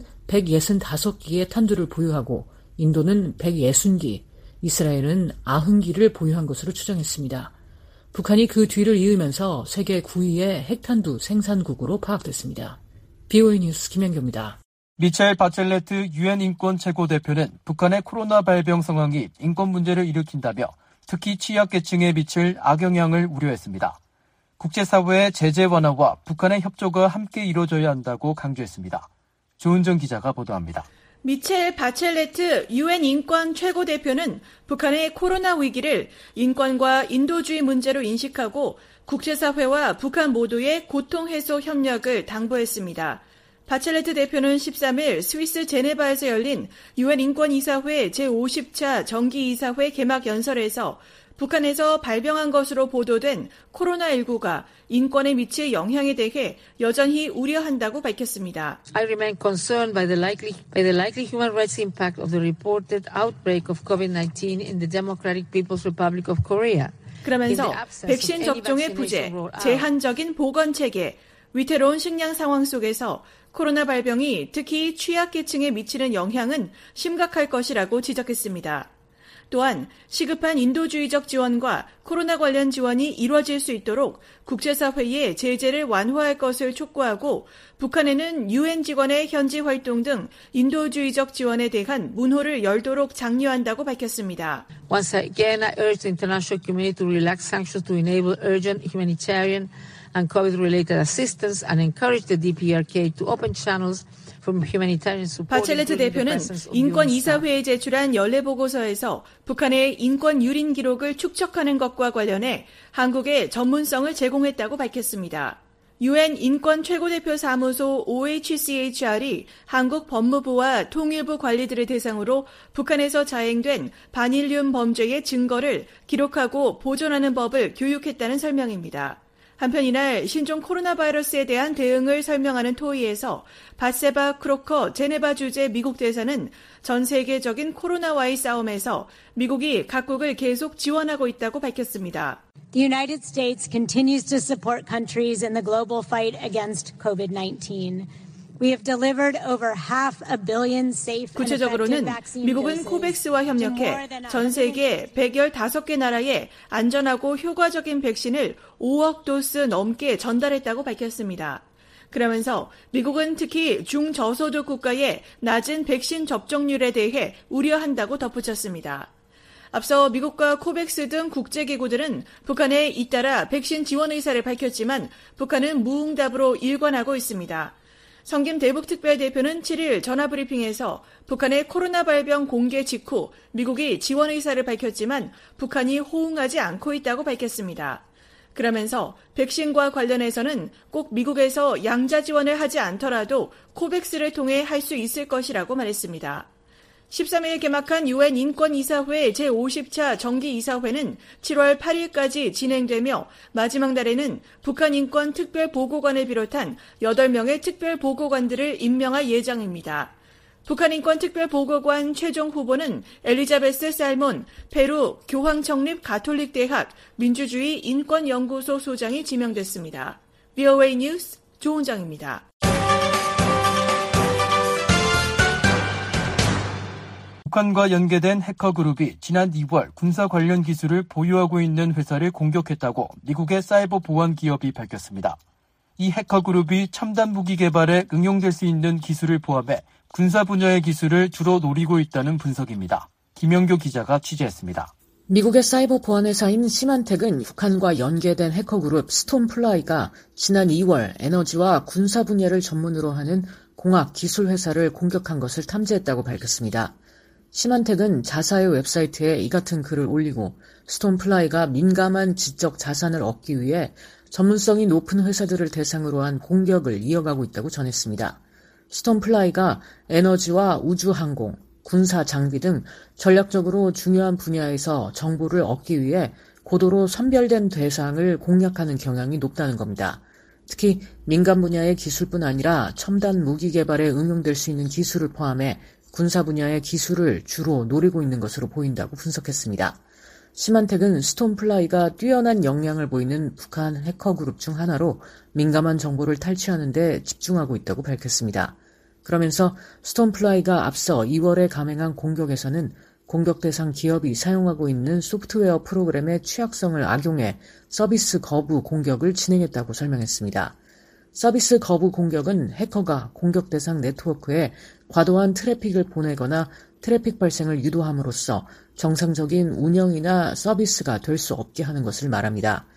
165기의 탄두를 보유하고 인도는 160기, 이스라엘은 90기를 보유한 것으로 추정했습니다. 북한이 그 뒤를 이으면서 세계 9위의 핵탄두 생산국으로 파악됐습니다. BOA 뉴스 김현교입니다. 미첼 바첼레트 유엔 인권 최고대표는 북한의 코로나 발병 상황이 인권 문제를 일으킨다며 특히 취약계층에 미칠 악영향을 우려했습니다. 국제사회의 제재 완화와 북한의 협조가 함께 이루어져야 한다고 강조했습니다. 조은정 기자가 보도합니다. 미첼 바첼레트 유엔 인권 최고대표는 북한의 코로나 위기를 인권과 인도주의 문제로 인식하고 국제사회와 북한 모두의 고통 해소 협력을 당부했습니다. 바첼레트 대표는 13일 스위스 제네바에서 열린 유엔 인권이사회 제50차 정기이사회 개막 연설에서 북한에서 발병한 것으로 보도된 코로나19가 인권에 미칠 영향에 대해 여전히 우려한다고 밝혔습니다. I remain concerned by the likely human rights impact of the reported outbreak of COVID-19 in the Democratic People's Republic of Korea. 그러면서 백신 접종의 부재, 제한적인 보건 체계, 위태로운 식량 상황 속에서 코로나 발병이 특히 취약계층에 미치는 영향은 심각할 것이라고 지적했습니다. 또한 시급한 인도주의적 지원과 코로나 관련 지원이 이루어질 수 있도록 국제사회의 제재를 완화할 것을 촉구하고 북한에는 유엔 직원의 현지 활동 등 인도주의적 지원에 대한 문호를 열도록 장려한다고 밝혔습니다. Once again, I urge the international community to relax sanctions to enable urgent humanitarian and COVID-related assistance and encourage the DPRK to open channels 바첼레트 대표는 인권이사회에 제출한 연례보고서에서 북한의 인권 유린 기록을 축적하는 것과 관련해 한국의 전문성을 제공했다고 밝혔습니다. 유엔 인권 최고대표 사무소 OHCHR이 한국 법무부와 통일부 관리들을 대상으로 북한에서 자행된 반일륜 범죄의 증거를 기록하고 보존하는 법을 교육했다는 설명입니다. 한편 이날 신종 코로나 바이러스에 대한 대응을 설명하는 토의에서 바세바 크로커 제네바 주재 미국 대사는 전 세계적인 코로나와의 싸움에서 미국이 각국을 계속 지원하고 있다고 밝혔습니다. The United States continues to support countries in the global fight against COVID-19. We have delivered over 500 million safe and 구체적으로는 effective vaccine 미국은 코백스와 협력해 전 세계 115개 나라에 안전하고 효과적인 백신을 5억 도스 넘게 전달했다고 밝혔습니다. 그러면서 미국은 특히 중저소득 국가의 낮은 백신 접종률에 대해 우려한다고 덧붙였습니다. 앞서 미국과 코백스 등 국제기구들은 북한에 잇따라 백신 지원 의사를 밝혔지만 북한은 무응답으로 일관하고 있습니다. 성김 대북특별대표는 7일 전화브리핑에서 북한의 코로나 발병 공개 직후 미국이 지원 의사를 밝혔지만 북한이 호응하지 않고 있다고 밝혔습니다. 그러면서 백신과 관련해서는 꼭 미국에서 양자 지원을 하지 않더라도 코백스를 통해 할 수 있을 것이라고 말했습니다. 13일 개막한 유엔 인권이사회 제50차 정기이사회는 7월 8일까지 진행되며 마지막 날에는 북한 인권 특별보고관을 비롯한 8명의 특별보고관들을 임명할 예정입니다. 북한 인권 특별보고관 최종 후보는 엘리자베스 살몬 페루 교황청립 가톨릭대학 민주주의 인권연구소 소장이 지명됐습니다. BOA 뉴스 조은정입니다. 북한과 연계된 해커그룹이 지난 2월 군사 관련 기술을 보유하고 있는 회사를 공격했다고 미국의 사이버 보안 기업이 밝혔습니다. 이 해커그룹이 첨단 무기 개발에 응용될 수 있는 기술을 포함해 군사 분야의 기술을 주로 노리고 있다는 분석입니다. 김영교 기자가 취재했습니다. 미국의 사이버 보안 회사인 시만텍은 북한과 연계된 해커 그룹 스톤플라이가 지난 2월 에너지와 군사 분야를 전문으로 하는 공학 기술 회사를 공격한 것을 탐지했다고 밝혔습니다. 시만텍은 자사의 웹사이트에 이 같은 글을 올리고 스톤플라이가 민감한 지적 자산을 얻기 위해 전문성이 높은 회사들을 대상으로 한 공격을 이어가고 있다고 전했습니다. 스톤플라이가 에너지와 우주항공, 군사 장비 등 전략적으로 중요한 분야에서 정보를 얻기 위해 고도로 선별된 대상을 공략하는 경향이 높다는 겁니다. 특히 민간 분야의 기술뿐 아니라 첨단 무기 개발에 응용될 수 있는 기술을 포함해 군사 분야의 기술을 주로 노리고 있는 것으로 보인다고 분석했습니다. 시만텍은 스톤플라이가 뛰어난 역량을 보이는 북한 해커 그룹 중 하나로 민감한 정보를 탈취하는 데 집중하고 있다고 밝혔습니다. 그러면서 스톤플라이가 앞서 2월에 감행한 공격에서는 공격 대상 기업이 사용하고 있는 소프트웨어 프로그램의 취약성을 악용해 서비스 거부 공격을 진행했다고 설명했습니다. 서비스 거부 공격은 해커가 공격 대상 네트워크에 과도한 트래픽을 보내거나 트래픽 발생을 유도함으로써 정상적인 운영이나 서비스가 될 수 없게 하는 것을 말합니다.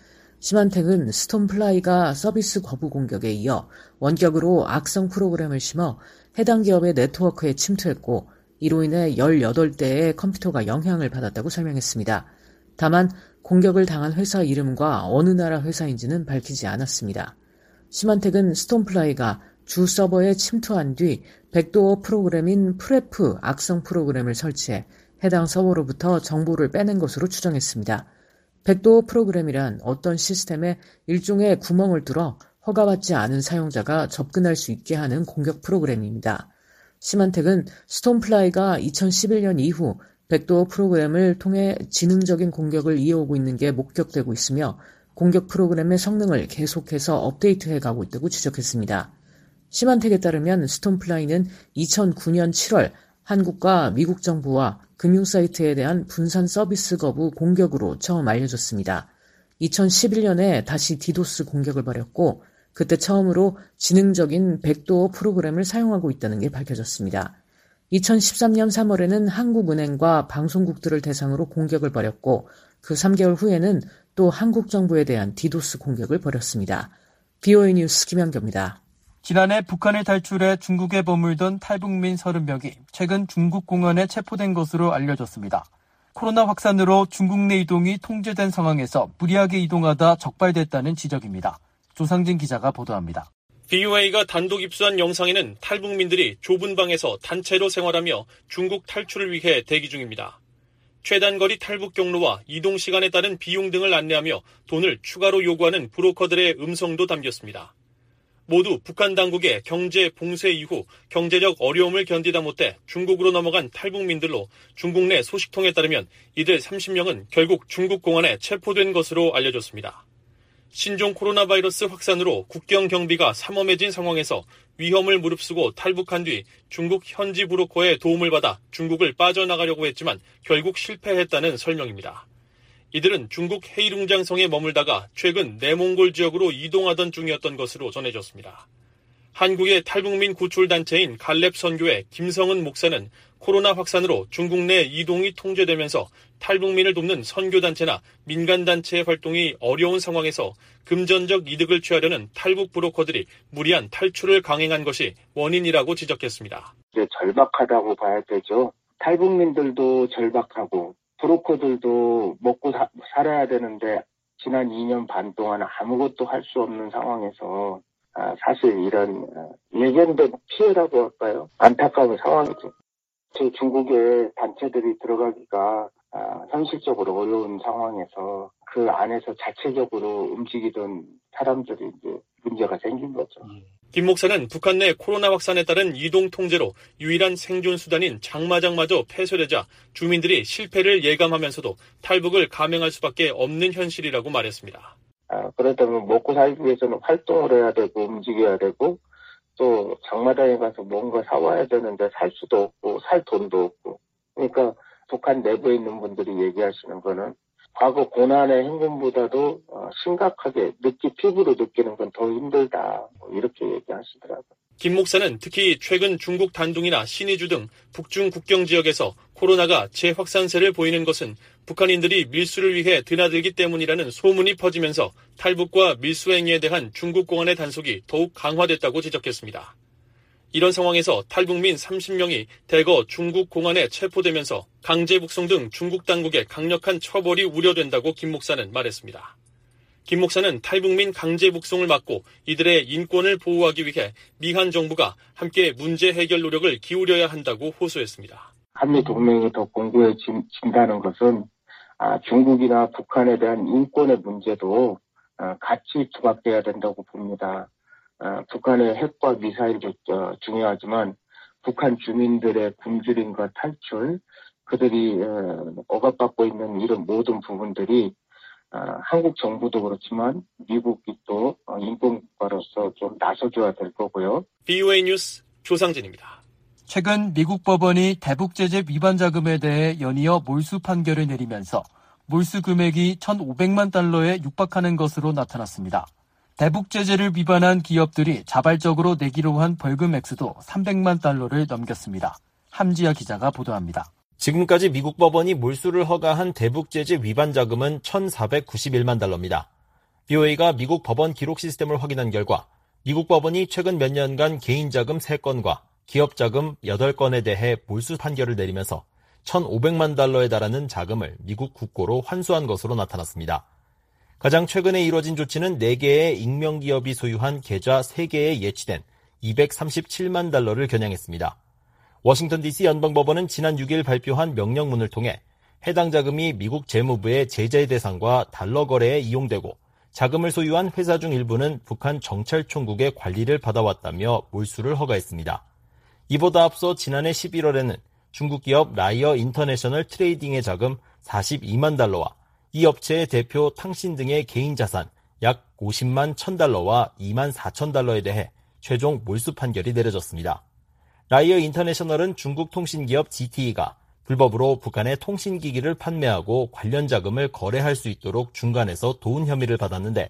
시만텍은 스톤플라이가 서비스 거부 공격에 이어 원격으로 악성 프로그램을 심어 해당 기업의 네트워크에 침투했고 이로 인해 18대의 컴퓨터가 영향을 받았다고 설명했습니다. 다만 공격을 당한 회사 이름과 어느 나라 회사인지는 밝히지 않았습니다. 시만텍은 스톤플라이가 주 서버에 침투한 뒤 백도어 프로그램인 프레프 악성 프로그램을 설치해 해당 서버로부터 정보를 빼낸 것으로 추정했습니다. 백도어 프로그램이란 어떤 시스템에 일종의 구멍을 뚫어 허가받지 않은 사용자가 접근할 수 있게 하는 공격 프로그램입니다. 시만텍은 스톤플라이가 2011년 이후 백도어 프로그램을 통해 지능적인 공격을 이어오고 있는 게 목격되고 있으며 공격 프로그램의 성능을 계속해서 업데이트해가고 있다고 지적했습니다. 시만텍에 따르면 스톤플라이는 2009년 7월 한국과 미국 정부와 금융사이트에 대한 분산 서비스 거부 공격으로 처음 알려졌습니다. 2011년에 다시 디도스 공격을 벌였고 그때 처음으로 지능적인 백도어 프로그램을 사용하고 있다는 게 밝혀졌습니다. 2013년 3월에는 한국은행과 방송국들을 대상으로 공격을 벌였고 그 3개월 후에는 또 한국 정부에 대한 디도스 공격을 벌였습니다. BOA 뉴스 김현규입니다. 지난해 북한을 탈출해 중국에 머물던 탈북민 30명이 최근 중국 공안에 체포된 것으로 알려졌습니다. 코로나 확산으로 중국 내 이동이 통제된 상황에서 무리하게 이동하다 적발됐다는 지적입니다. 조상진 기자가 보도합니다. BOA가 단독 입수한 영상에는 탈북민들이 좁은 방에서 단체로 생활하며 중국 탈출을 위해 대기 중입니다. 최단거리 탈북 경로와 이동 시간에 따른 비용 등을 안내하며 돈을 추가로 요구하는 브로커들의 음성도 담겼습니다. 모두 북한 당국의 경제 봉쇄 이후 경제적 어려움을 견디다 못해 중국으로 넘어간 탈북민들로 중국 내 소식통에 따르면 이들 30명은 결국 중국 공안에 체포된 것으로 알려졌습니다. 신종 코로나 바이러스 확산으로 국경 경비가 삼엄해진 상황에서 위험을 무릅쓰고 탈북한 뒤 중국 현지 브로커의 도움을 받아 중국을 빠져나가려고 했지만 결국 실패했다는 설명입니다. 이들은 중국 헤이룽장성에 머물다가 최근 내몽골 지역으로 이동하던 중이었던 것으로 전해졌습니다. 한국의 탈북민 구출단체인 갈렙 선교회 김성은 목사는 코로나 확산으로 중국 내 이동이 통제되면서 탈북민을 돕는 선교단체나 민간단체의 활동이 어려운 상황에서 금전적 이득을 취하려는 탈북 브로커들이 무리한 탈출을 강행한 것이 원인이라고 지적했습니다. 절박하다고 봐야 되죠. 탈북민들도 절박하고 브로커들도 먹고 살아야 되는데 지난 2년 반 동안 아무것도 할 수 없는 상황에서 사실 이런 예견된 피해라고 할까요? 안타까운 상황이죠. 중국에 단체들이 들어가기가 현실적으로 어려운 상황에서 그 안에서 자체적으로 움직이던 사람들이 이제 문제가 생긴 거죠. 김 목사는 북한 내 코로나 확산에 따른 이동 통제로 유일한 생존 수단인 장마장마저 폐쇄되자 주민들이 실패를 예감하면서도 탈북을 감행할 수밖에 없는 현실이라고 말했습니다. 그러다 보면 먹고 살기 위해서는 활동을 해야 되고 움직여야 되고 또 장마당에 가서 뭔가 사와야 되는데 살 수도 없고 살 돈도 없고 그러니까 북한 내부에 있는 분들이 얘기하시는 거는 과거 고난의 행군보다도 심각하게 피부로 느끼는 건 더 힘들다 이렇게 얘기하시더라고요. 김 목사는 특히 최근 중국 단둥이나 신의주 등 북중 국경 지역에서 코로나가 재확산세를 보이는 것은 북한인들이 밀수를 위해 드나들기 때문이라는 소문이 퍼지면서 탈북과 밀수 행위에 대한 중국 공안의 단속이 더욱 강화됐다고 지적했습니다. 이런 상황에서 탈북민 30명이 대거 중국 공안에 체포되면서 강제 북송 등 중국 당국의 강력한 처벌이 우려된다고 김 목사는 말했습니다. 김 목사는 탈북민 강제 북송을 막고 이들의 인권을 보호하기 위해 미한 정부가 함께 문제 해결 노력을 기울여야 한다고 호소했습니다. 한미 동맹이 더 공고해진다는 것은 중국이나 북한에 대한 인권의 문제도 같이 부각돼야 된다고 봅니다. 북한의 핵과 미사일도 중요하지만 북한 주민들의 굶주림과 탈출, 그들이 억압받고 있는 이런 모든 부분들이 한국 정부도 그렇지만 미국이 또 인권국가로서 좀 나서줘야 될 거고요. BOA 뉴스 조상진입니다. 최근 미국 법원이 대북 제재 위반 자금에 대해 연이어 몰수 판결을 내리면서 몰수 금액이 1,500만 달러에 육박하는 것으로 나타났습니다. 대북 제재를 위반한 기업들이 자발적으로 내기로 한 벌금 액수도 300만 달러를 넘겼습니다. 함지아 기자가 보도합니다. 지금까지 미국 법원이 몰수를 허가한 대북 제재 위반 자금은 1,491만 달러입니다. BOA가 미국 법원 기록 시스템을 확인한 결과 미국 법원이 최근 몇 년간 개인 자금 3건과 기업 자금 8건에 대해 몰수 판결을 내리면서 1,500만 달러에 달하는 자금을 미국 국고로 환수한 것으로 나타났습니다. 가장 최근에 이뤄진 조치는 4개의 익명기업이 소유한 계좌 3개에 예치된 237만 달러를 겨냥했습니다. 워싱턴 DC 연방법원은 지난 6일 발표한 명령문을 통해 해당 자금이 미국 재무부의 제재 대상과 달러 거래에 이용되고 자금을 소유한 회사 중 일부는 북한 정찰총국의 관리를 받아왔다며 몰수를 허가했습니다. 이보다 앞서 지난해 11월에는 중국 기업 라이어 인터내셔널 트레이딩의 자금 42만 달러와 이 업체의 대표 탕신 등의 개인 자산 약 50만 1,000달러와 2만 4천 달러에 대해 최종 몰수 판결이 내려졌습니다. 라이어 인터내셔널은 중국 통신기업 GTE가 불법으로 북한의 통신기기를 판매하고 관련 자금을 거래할 수 있도록 중간에서 도운 혐의를 받았는데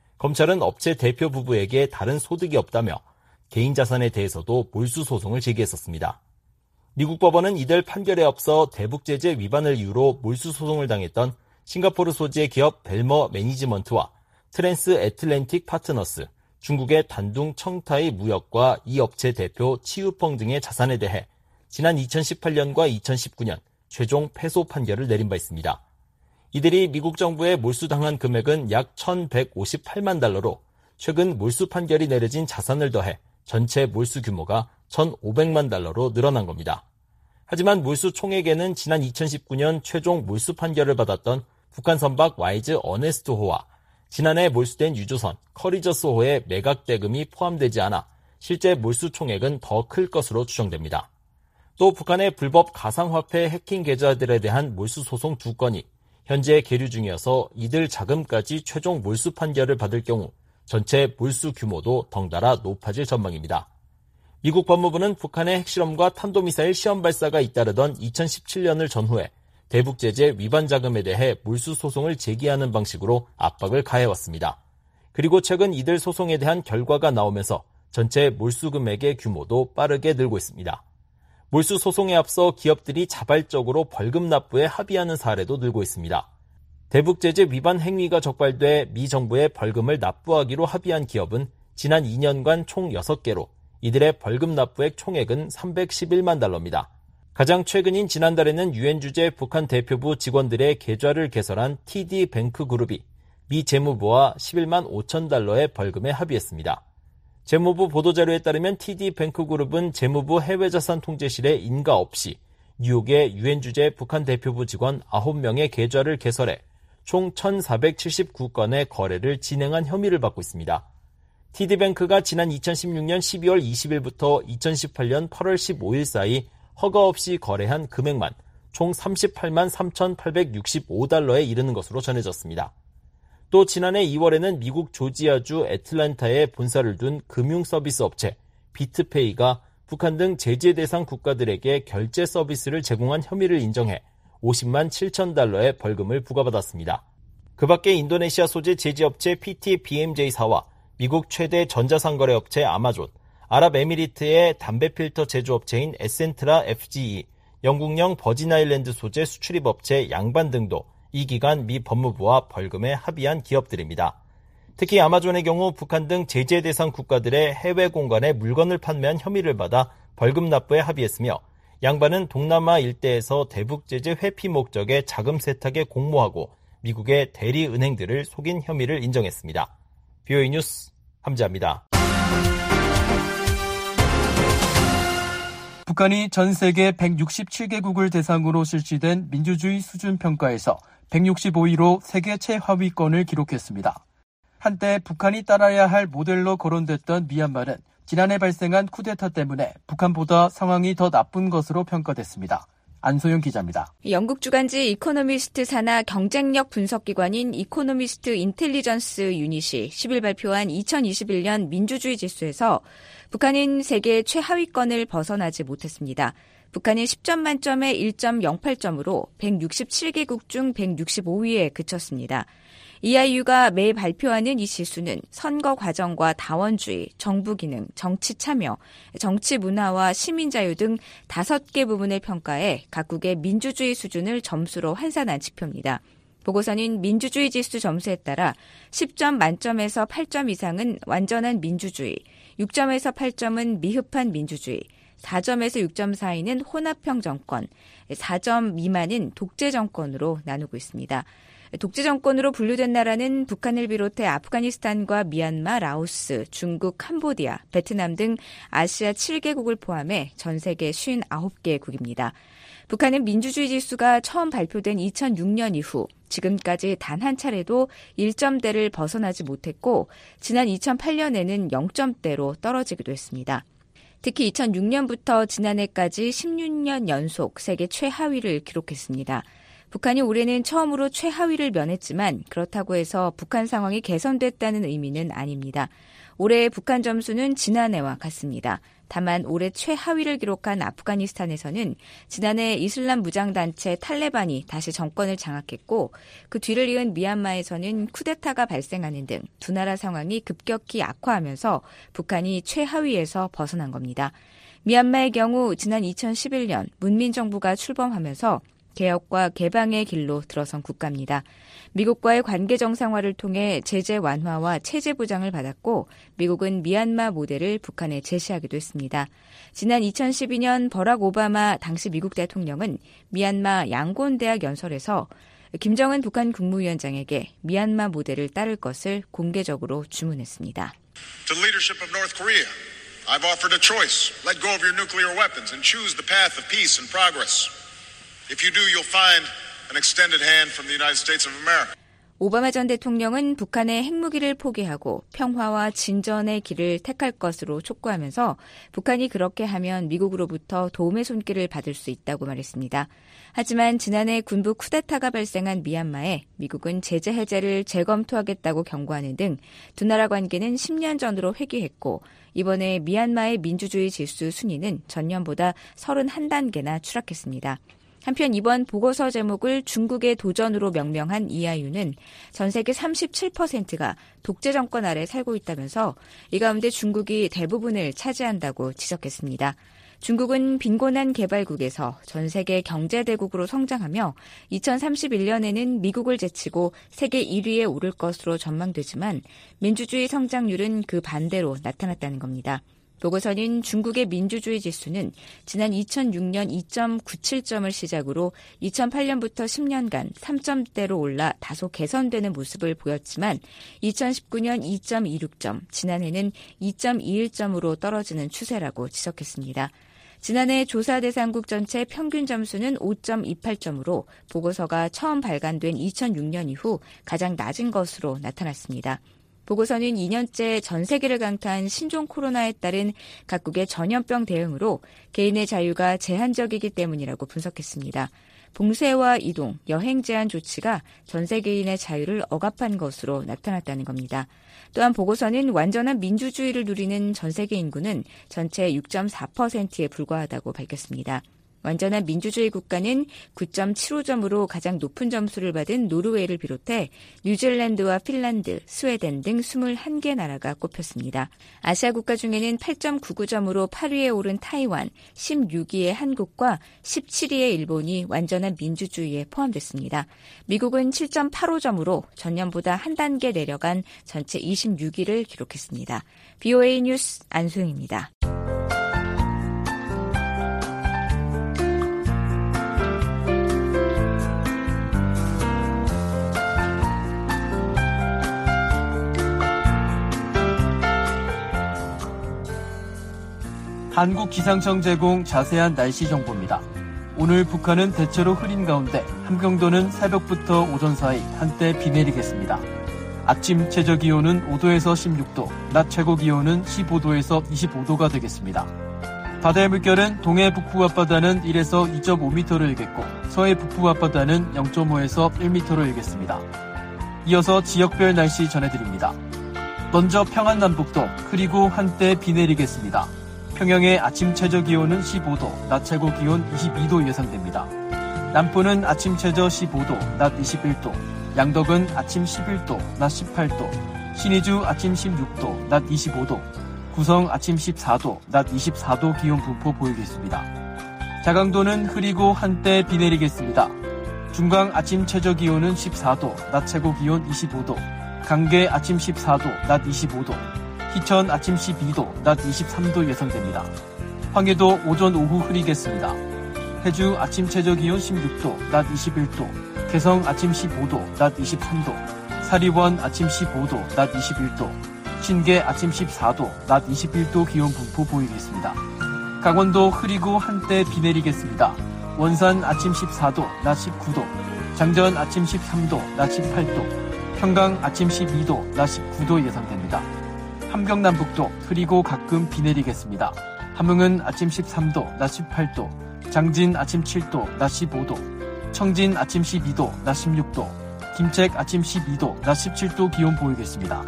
검찰은 업체 대표 부부에게 다른 소득이 없다며 개인 자산에 대해서도 몰수 소송을 제기했었습니다. 미국 법원은 이들 판결에 앞서 대북 제재 위반을 이유로 몰수 소송을 당했던 싱가포르 소지의 기업 벨머 매니지먼트와 트랜스 애틀랜틱 파트너스, 중국의 단둥 청타이 무역과 이 업체 대표 치유펑 등의 자산에 대해 지난 2018년과 2019년 최종 패소 판결을 내린 바 있습니다. 이들이 미국 정부에 몰수당한 금액은 약 1,158만 달러로 최근 몰수 판결이 내려진 자산을 더해 전체 몰수 규모가 1,500만 달러로 늘어난 겁니다. 하지만 몰수 총액에는 지난 2019년 최종 몰수 판결을 받았던 북한 선박 와이즈 어네스트호와 지난해 몰수된 유조선 커리저스호의 매각 대금이 포함되지 않아 실제 몰수 총액은 더 클 것으로 추정됩니다. 또 북한의 불법 가상화폐 해킹 계좌들에 대한 몰수 소송 2건이 현재 계류 중이어서 이들 자금까지 최종 몰수 판결을 받을 경우 전체 몰수 규모도 덩달아 높아질 전망입니다. 미국 법무부는 북한의 핵실험과 탄도미사일 시험 발사가 잇따르던 2017년을 전후해 대북 제재 위반 자금에 대해 몰수 소송을 제기하는 방식으로 압박을 가해왔습니다. 그리고 최근 이들 소송에 대한 결과가 나오면서 전체 몰수 금액의 규모도 빠르게 늘고 있습니다. 몰수 소송에 앞서 기업들이 자발적으로 벌금 납부에 합의하는 사례도 늘고 있습니다. 대북 제재 위반 행위가 적발돼 미 정부에 벌금을 납부하기로 합의한 기업은 지난 2년간 총 6개로 이들의 벌금 납부액 총액은 311만 달러입니다. 가장 최근인 지난달에는 유엔 주재 북한 대표부 직원들의 계좌를 개설한 TD뱅크 그룹이 미 재무부와 11만 5천 달러의 벌금에 합의했습니다. 재무부 보도자료에 따르면 TD뱅크 그룹은 재무부 해외자산 통제실에 인가 없이 뉴욕의 유엔 주재 북한 대표부 직원 9명의 계좌를 개설해 총 1,479건의 거래를 진행한 혐의를 받고 있습니다. TD뱅크가 지난 2016년 12월 20일부터 2018년 8월 15일 사이 허가 없이 거래한 금액만 총 38만 3,865달러에 이르는 것으로 전해졌습니다. 또 지난해 2월에는 미국 조지아주 애틀랜타에 본사를 둔 금융서비스 업체 비트페이가 북한 등 제재 대상 국가들에게 결제 서비스를 제공한 혐의를 인정해 50만 7천 달러의 벌금을 부과받았습니다. 그 밖에 인도네시아 소재 제지업체 PT-BMJ사와 미국 최대 전자상거래업체 아마존, 아랍에미리트의 담배 필터 제조업체인 에센트라 FGE, 영국령 버진아일랜드 소재 수출입 업체 양반 등도 이 기간 미 법무부와 벌금에 합의한 기업들입니다. 특히 아마존의 경우 북한 등 제재 대상 국가들의 해외 공간에 물건을 판매한 혐의를 받아 벌금 납부에 합의했으며 양반은 동남아 일대에서 대북 제재 회피 목적의 자금 세탁에 공모하고 미국의 대리 은행들을 속인 혐의를 인정했습니다. BOA 뉴스 함지아입니다. 북한이 전 세계 167개국을 대상으로 실시된 민주주의 수준 평가에서 165위로 세계 최하위권을 기록했습니다. 한때 북한이 따라야 할 모델로 거론됐던 미얀마는 지난해 발생한 쿠데타 때문에 북한보다 상황이 더 나쁜 것으로 평가됐습니다. 안소영 기자입니다. 영국 주간지 이코노미스트 산하 경쟁력 분석기관인 이코노미스트 인텔리전스 유닛이 10일 발표한 2021년 민주주의 지수에서 북한은 세계 최하위권을 벗어나지 못했습니다. 북한은 10점 만점에 1.08점으로 167개국 중 165위에 그쳤습니다. EIU가 매일 발표하는 이 지수는 선거 과정과 다원주의, 정부 기능, 정치 참여, 정치 문화와 시민 자유 등 5개 부분을 평가해 각국의 민주주의 수준을 점수로 환산한 지표입니다. 보고서는 민주주의 지수 점수에 따라 10점 만점에서 8점 이상은 완전한 민주주의, 6점에서 8점은 미흡한 민주주의, 4점에서 6점 사이는 혼합형 정권, 4점 미만은 독재 정권으로 나누고 있습니다. 독재 정권으로 분류된 나라는 북한을 비롯해 아프가니스탄과 미얀마, 라오스, 중국, 캄보디아, 베트남 등 아시아 7개국을 포함해 전 세계 59개국입니다. 북한은 민주주의 지수가 처음 발표된 2006년 이후 지금까지 단 한 차례도 1점대를 벗어나지 못했고 지난 2008년에는 0점대로 떨어지기도 했습니다. 특히 2006년부터 지난해까지 16년 연속 세계 최하위를 기록했습니다. 북한이 올해는 처음으로 최하위를 면했지만 그렇다고 해서 북한 상황이 개선됐다는 의미는 아닙니다. 올해의 북한 점수는 지난해와 같습니다. 다만 올해 최하위를 기록한 아프가니스탄에서는 지난해 이슬람 무장단체 탈레반이 다시 정권을 장악했고 그 뒤를 이은 미얀마에서는 쿠데타가 발생하는 등 두 나라 상황이 급격히 악화하면서 북한이 최하위에서 벗어난 겁니다. 미얀마의 경우 지난 2011년 문민정부가 출범하면서 개혁과 개방의 길로 들어선 국가입니다. 미국과의 관계 정상화를 통해 제재 완화와 체제 보장을 받았고 미국은 미얀마 모델을 북한에 제시하기도 했습니다. 지난 2012년 버락 오바마 당시 미국 대통령은 미얀마 양곤 대학 연설에서 김정은 북한 국무위원장에게 미얀마 모델을 따를 것을 공개적으로 주문했습니다. To the leadership of North Korea, I've offered a choice. Let go of your nuclear weapons and choose the path of peace and progress. If you do, you'll find an extended hand from the United States of America. 오바마 전 대통령은 북한의 핵무기를 포기하고 평화와 진전의 길을 택할 것으로 촉구하면서 북한이 그렇게 하면 미국으로부터 도움의 손길을 받을 수 있다고 말했습니다. 하지만 지난해 군부 쿠데타가 발생한 미얀마에 미국은 제재 해제를 재검토하겠다고 경고하는 등 두 나라 관계는 10년 전으로 회귀했고 이번에 미얀마의 민주주의 지수 순위는 전년보다 31단계나 추락했습니다. 한편 이번 보고서 제목을 중국의 도전으로 명명한 EIU는 전 세계 37%가 독재 정권 아래 살고 있다면서 이 가운데 중국이 대부분을 차지한다고 지적했습니다. 중국은 빈곤한 개발국에서 전 세계 경제대국으로 성장하며 2031년에는 미국을 제치고 세계 1위에 오를 것으로 전망되지만 민주주의 성장률은 그 반대로 나타났다는 겁니다. 보고서는 중국의 민주주의 지수는 지난 2006년 2.97점을 시작으로 2008년부터 10년간 3점대로 올라 다소 개선되는 모습을 보였지만 2019년 2.26점, 지난해는 2.21점으로 떨어지는 추세라고 지적했습니다. 지난해 조사 대상국 전체 평균 점수는 5.28점으로 보고서가 처음 발간된 2006년 이후 가장 낮은 것으로 나타났습니다. 보고서는 2년째 전 세계를 강타한 신종 코로나에 따른 각국의 전염병 대응으로 개인의 자유가 제한적이기 때문이라고 분석했습니다. 봉쇄와 이동, 여행 제한 조치가 전 세계인의 자유를 억압한 것으로 나타났다는 겁니다. 또한 보고서는 완전한 민주주의를 누리는 전 세계 인구는 전체 6.4%에 불과하다고 밝혔습니다. 완전한 민주주의 국가는 9.75점으로 가장 높은 점수를 받은 노르웨이를 비롯해 뉴질랜드와 핀란드, 스웨덴 등 21개 나라가 꼽혔습니다. 아시아 국가 중에는 8.99점으로 8위에 오른 타이완, 16위의 한국과 17위의 일본이 완전한 민주주의에 포함됐습니다. 미국은 7.85점으로 전년보다 한 단계 내려간 전체 26위를 기록했습니다. BOA 뉴스 안소영입니다. 한국기상청 제공 자세한 날씨 정보입니다. 오늘 북한은 대체로 흐린 가운데 함경도는 새벽부터 오전 사이 한때 비 내리겠습니다. 아침 최저기온은 5도에서 16도, 낮 최고기온은 15도에서 25도가 되겠습니다. 바다의 물결은 동해 북부 앞바다는 1에서 2.5m를 일겠고 서해 북부 앞바다는 0.5에서 1m를 일겠습니다. 이어서 지역별 날씨 전해드립니다. 먼저 평안남북도 흐리고 한때 비 내리겠습니다. 평양의 아침 최저기온은 15도, 낮 최고기온 22도 예상됩니다. 남포는 아침 최저 15도, 낮 21도, 양덕은 아침 11도, 낮 18도, 신의주 아침 16도, 낮 25도, 구성 아침 14도, 낮 24도 기온 분포 보이겠습니다. 자강도는 흐리고 한때 비 내리겠습니다. 중강 아침 최저기온은 14도, 낮 최고기온 25도, 강계 아침 14도, 낮 25도, 희천 아침 12도, 낮 23도 예상됩니다. 황해도 오전 오후 흐리겠습니다. 해주 아침 최저기온 16도, 낮 21도, 개성 아침 15도, 낮 23도, 사리원 아침 15도, 낮 21도, 신계 아침 14도, 낮 21도 기온 분포 보이겠습니다. 강원도 흐리고 한때 비 내리겠습니다. 원산 아침 14도, 낮 19도, 장전 아침 13도, 낮 18도, 평강 아침 12도, 낮 19도 예상됩니다. 함경남북도 흐리고 가끔 비 내리겠습니다. 함흥은 아침 13도, 낮 18도, 장진 아침 7도, 낮 15도, 청진 아침 12도, 낮 16도, 김책 아침 12도, 낮 17도 기온 보이겠습니다.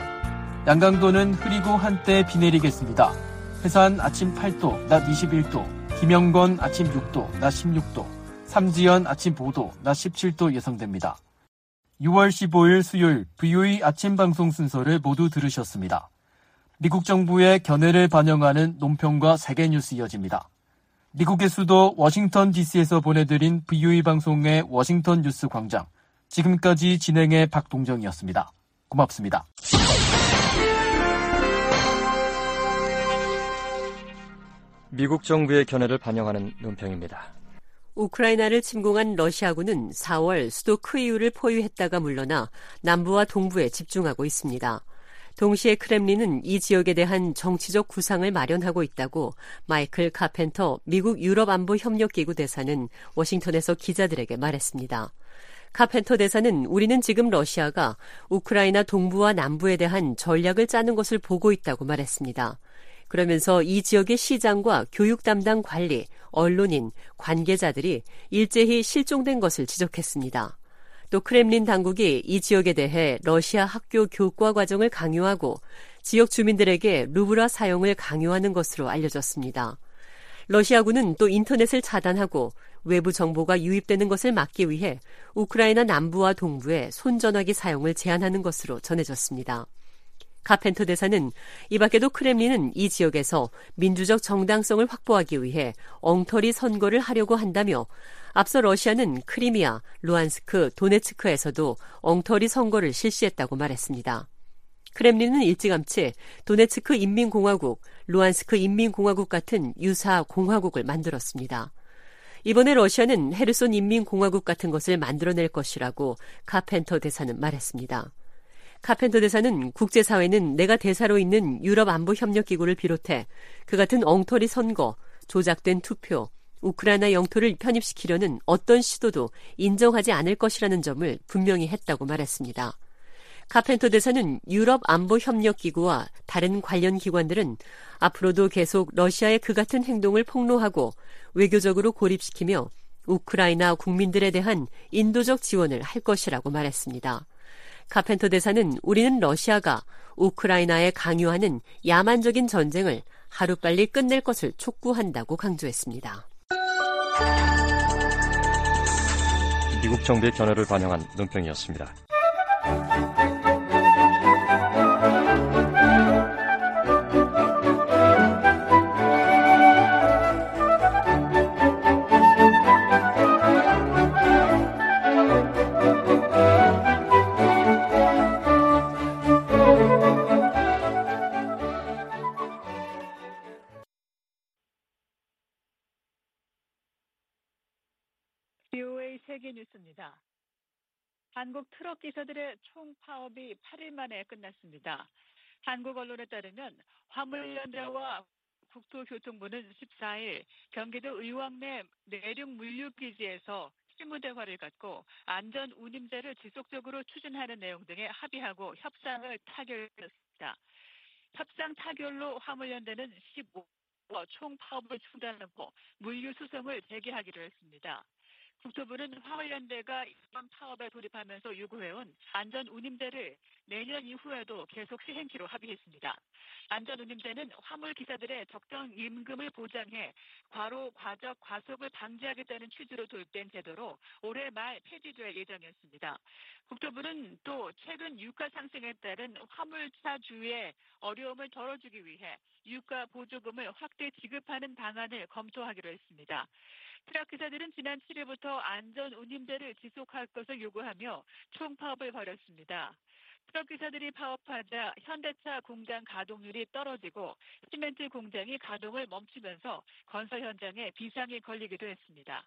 양강도는 흐리고 한때 비 내리겠습니다. 해산 아침 8도, 낮 21도, 김영건 아침 6도, 낮 16도, 삼지연 아침 5도, 낮 17도 예상됩니다. 6월 15일 수요일 VOA 아침 방송 순서를 모두 들으셨습니다. 미국 정부의 견해를 반영하는 논평과 세계 뉴스 이어집니다. 미국의 수도 워싱턴 DC에서 보내드린 VOA 방송의 워싱턴 뉴스 광장. 지금까지 진행의 박동정이었습니다. 고맙습니다. 미국 정부의 견해를 반영하는 논평입니다. 우크라이나를 침공한 러시아군은 4월 수도 크이우를 포위했다가 물러나 남부와 동부에 집중하고 있습니다. 동시에 크렘린은 이 지역에 대한 정치적 구상을 마련하고 있다고 마이클 카펜터 미국 유럽안보협력기구 대사는 워싱턴에서 기자들에게 말했습니다. 카펜터 대사는 우리는 지금 러시아가 우크라이나 동부와 남부에 대한 전략을 짜는 것을 보고 있다고 말했습니다. 그러면서 이 지역의 시장과 교육 담당 관리, 언론인, 관계자들이 일제히 실종된 것을 지적했습니다. 또 크렘린 당국이 이 지역에 대해 러시아 학교 교과 과정을 강요하고 지역 주민들에게 루블화 사용을 강요하는 것으로 알려졌습니다. 러시아군은 또 인터넷을 차단하고 외부 정보가 유입되는 것을 막기 위해 우크라이나 남부와 동부에 손전화기 사용을 제한하는 것으로 전해졌습니다. 카펜터 대사는 이 밖에도 크렘린은 이 지역에서 민주적 정당성을 확보하기 위해 엉터리 선거를 하려고 한다며 앞서 러시아는 크리미아, 루안스크, 도네츠크에서도 엉터리 선거를 실시했다고 말했습니다. 크렘린은 일찌감치 도네츠크 인민공화국, 루안스크 인민공화국 같은 유사 공화국을 만들었습니다. 이번에 러시아는 헤르손 인민공화국 같은 것을 만들어낼 것이라고 카펜터 대사는 말했습니다. 카펜터 대사는 국제사회는 내가 대사로 있는 유럽안보협력기구를 비롯해 그 같은 엉터리 선거, 조작된 투표, 우크라이나 영토를 편입시키려는 어떤 시도도 인정하지 않을 것이라는 점을 분명히 했다고 말했습니다. 카펜터 대사는 유럽안보협력기구와 다른 관련 기관들은 앞으로도 계속 러시아의 그 같은 행동을 폭로하고 외교적으로 고립시키며 우크라이나 국민들에 대한 인도적 지원을 할 것이라고 말했습니다. 카펜터 대사는 우리는 러시아가 우크라이나에 강요하는 야만적인 전쟁을 하루빨리 끝낼 것을 촉구한다고 강조했습니다. 미국 정부의 견해를 반영한 논평이었습니다. VOA 세계뉴스입니다. 한국 트럭 기사들의 총파업이 8일 만에 끝났습니다. 한국 언론에 따르면 화물연대와 국토교통부는 14일 경기도 의왕 내 내륙 물류기지에서 실무대화를 갖고 안전운임제를 지속적으로 추진하는 내용 등에 합의하고 협상을 타결했습니다. 협상 타결로 화물연대는 15일 총파업을 중단하고 물류수송을 재개하기로 했습니다. 국토부는 화물연대가 이번 파업에 돌입하면서 요구해온 안전운임제를 내년 이후에도 계속 시행키로 합의했습니다. 안전운임제는 화물기사들의 적정 임금을 보장해 과로, 과적, 과속을 방지하겠다는 취지로 도입된 제도로 올해 말 폐지될 예정이었습니다. 국토부는 또 최근 유가 상승에 따른 화물차주의 어려움을 덜어주기 위해 유가 보조금을 확대 지급하는 방안을 검토하기로 했습니다. 트럭 기사들은 지난 7일부터 안전운임제를 지속할 것을 요구하며 총파업을 벌였습니다. 트럭 기사들이 파업하자 현대차 공장 가동률이 떨어지고 시멘트 공장이 가동을 멈추면서 건설 현장에 비상이 걸리기도 했습니다.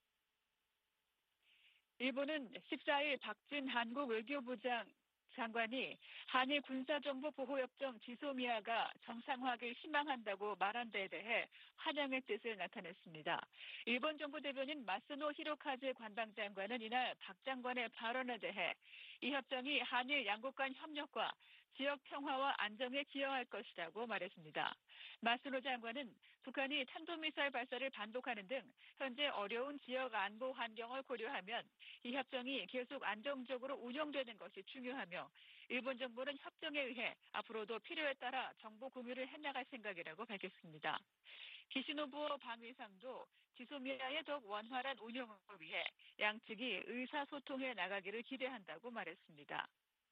일본은 14일 박진 한국 외교부 장관이 한일 군사정보보호협정 지소미아가 정상화하길 희망한다고 말한 데에 대해 환영의 뜻을 나타냈습니다. 일본 정부 대변인 마스노 히로카즈 관방장관은 이날 박 장관의 발언에 대해 이 협정이 한일 양국 간 협력과 지역 평화와 안정에 기여할 것이라고 말했습니다. 마스노 장관은 북한이 탄도미사일 발사를 반복하는 등 현재 어려운 지역 안보 환경을 고려하면 이 협정이 계속 안정적으로 운영되는 것이 중요하며 일본 정부는 협정에 의해 앞으로도 필요에 따라 정보 공유를 해나갈 생각이라고 밝혔습니다. 기시노부어 방위상도 지소미아의 더욱 원활한 운영을 위해 양측이 의사소통해 나가기를 기대한다고 말했습니다.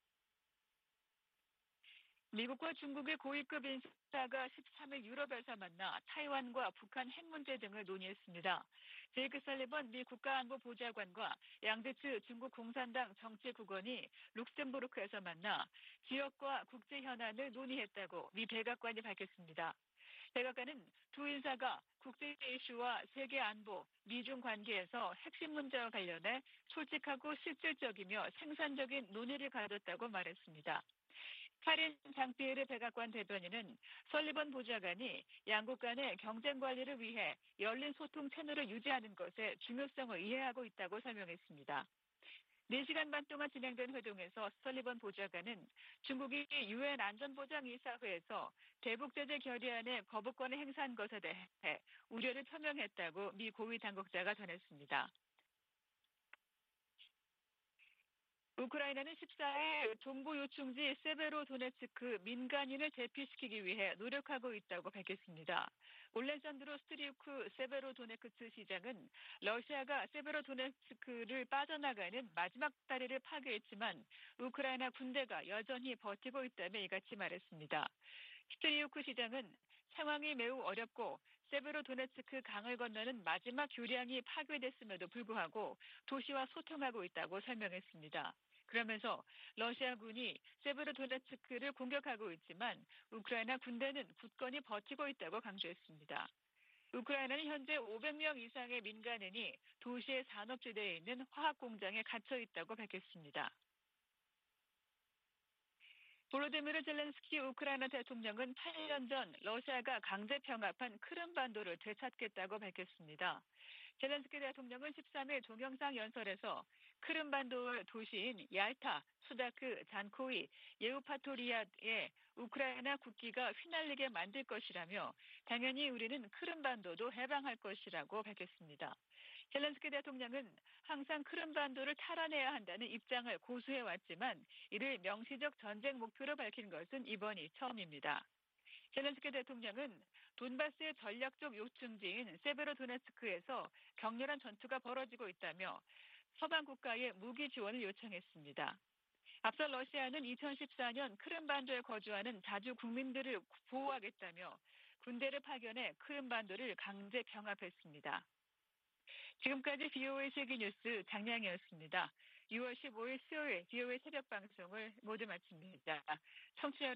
미국과 중국의 고위급 인사가 13일 유럽에서 만나 타이완과 북한 핵 문제 등을 논의했습니다. 제이크 설리번 미 국가안보보좌관과 양드츠 중국 공산당 정치국원이 룩셈부르크에서 만나 지역과 국제 현안을 논의했다고 미 백악관이 밝혔습니다. 백악관은 두 인사가 국제 이슈와 세계 안보, 미중 관계에서 핵심 문제와 관련해 솔직하고 실질적이며 생산적인 논의를 가졌다고 말했습니다. 카린 장피에르 백악관 대변인은 설리번 보좌관이 양국 간의 경쟁 관리를 위해 열린 소통 채널을 유지하는 것의 중요성을 이해하고 있다고 설명했습니다. 4시간 반 동안 진행된 회동에서 설리번 보좌관은 중국이 유엔 안전보장이사회에서 대북 제재 결의안에 거부권을 행사한 것에 대해 우려를 표명했다고 미 고위 당국자가 전했습니다. 우크라이나는 14일 동부 요충지 세베로도네츠크 민간인을 대피시키기 위해 노력하고 있다고 밝혔습니다. 올레잔드로 스트리우크 세베로도네츠크 시장은 러시아가 세베로도네츠크를 빠져나가는 마지막 다리를 파괴했지만 우크라이나 군대가 여전히 버티고 있다며 이같이 말했습니다. 스트리우크 시장은 상황이 매우 어렵고 세베로도네츠크 강을 건너는 마지막 교량이 파괴됐음에도 불구하고 도시와 소통하고 있다고 설명했습니다. 그러면서 러시아군이 세베로도네츠크를 공격하고 있지만 우크라이나 군대는 굳건히 버티고 있다고 강조했습니다. 우크라이나는 현재 500명 이상의 민간인이 도시의 산업지대에 있는 화학공장에 갇혀 있다고 밝혔습니다. 보로디미르 젤렌스키 우크라이나 대통령은 8년 전 러시아가 강제 병합한 크림반도를 되찾겠다고 밝혔습니다. 젤렌스키 대통령은 13일 동영상 연설에서 크림반도의 도시인 얄타, 수다크, 잔코이, 예우파토리아에 우크라이나 국기가 휘날리게 만들 것이라며 당연히 우리는 크림반도도 해방할 것이라고 밝혔습니다. 젤렌스키 대통령은 항상 크림반도를 탈환해야 한다는 입장을 고수해왔지만 이를 명시적 전쟁 목표로 밝힌 것은 이번이 처음입니다. 젤렌스키 대통령은 돈바스의 전략적 요충지인 세베로도네츠크에서 격렬한 전투가 벌어지고 있다며 서방 국가의 무기 지원을 요청했습니다. 앞서 러시아는 2014년 크림반도에 거주하는 자주 국민들을 보호하겠다며 군대를 파견해 크림반도를 강제 병합했습니다. 지금까지 BOA 세계뉴스 장량이었습니다. 6월 15일 수요일 BOA 새벽 방송을 모두 마칩니다. 청취자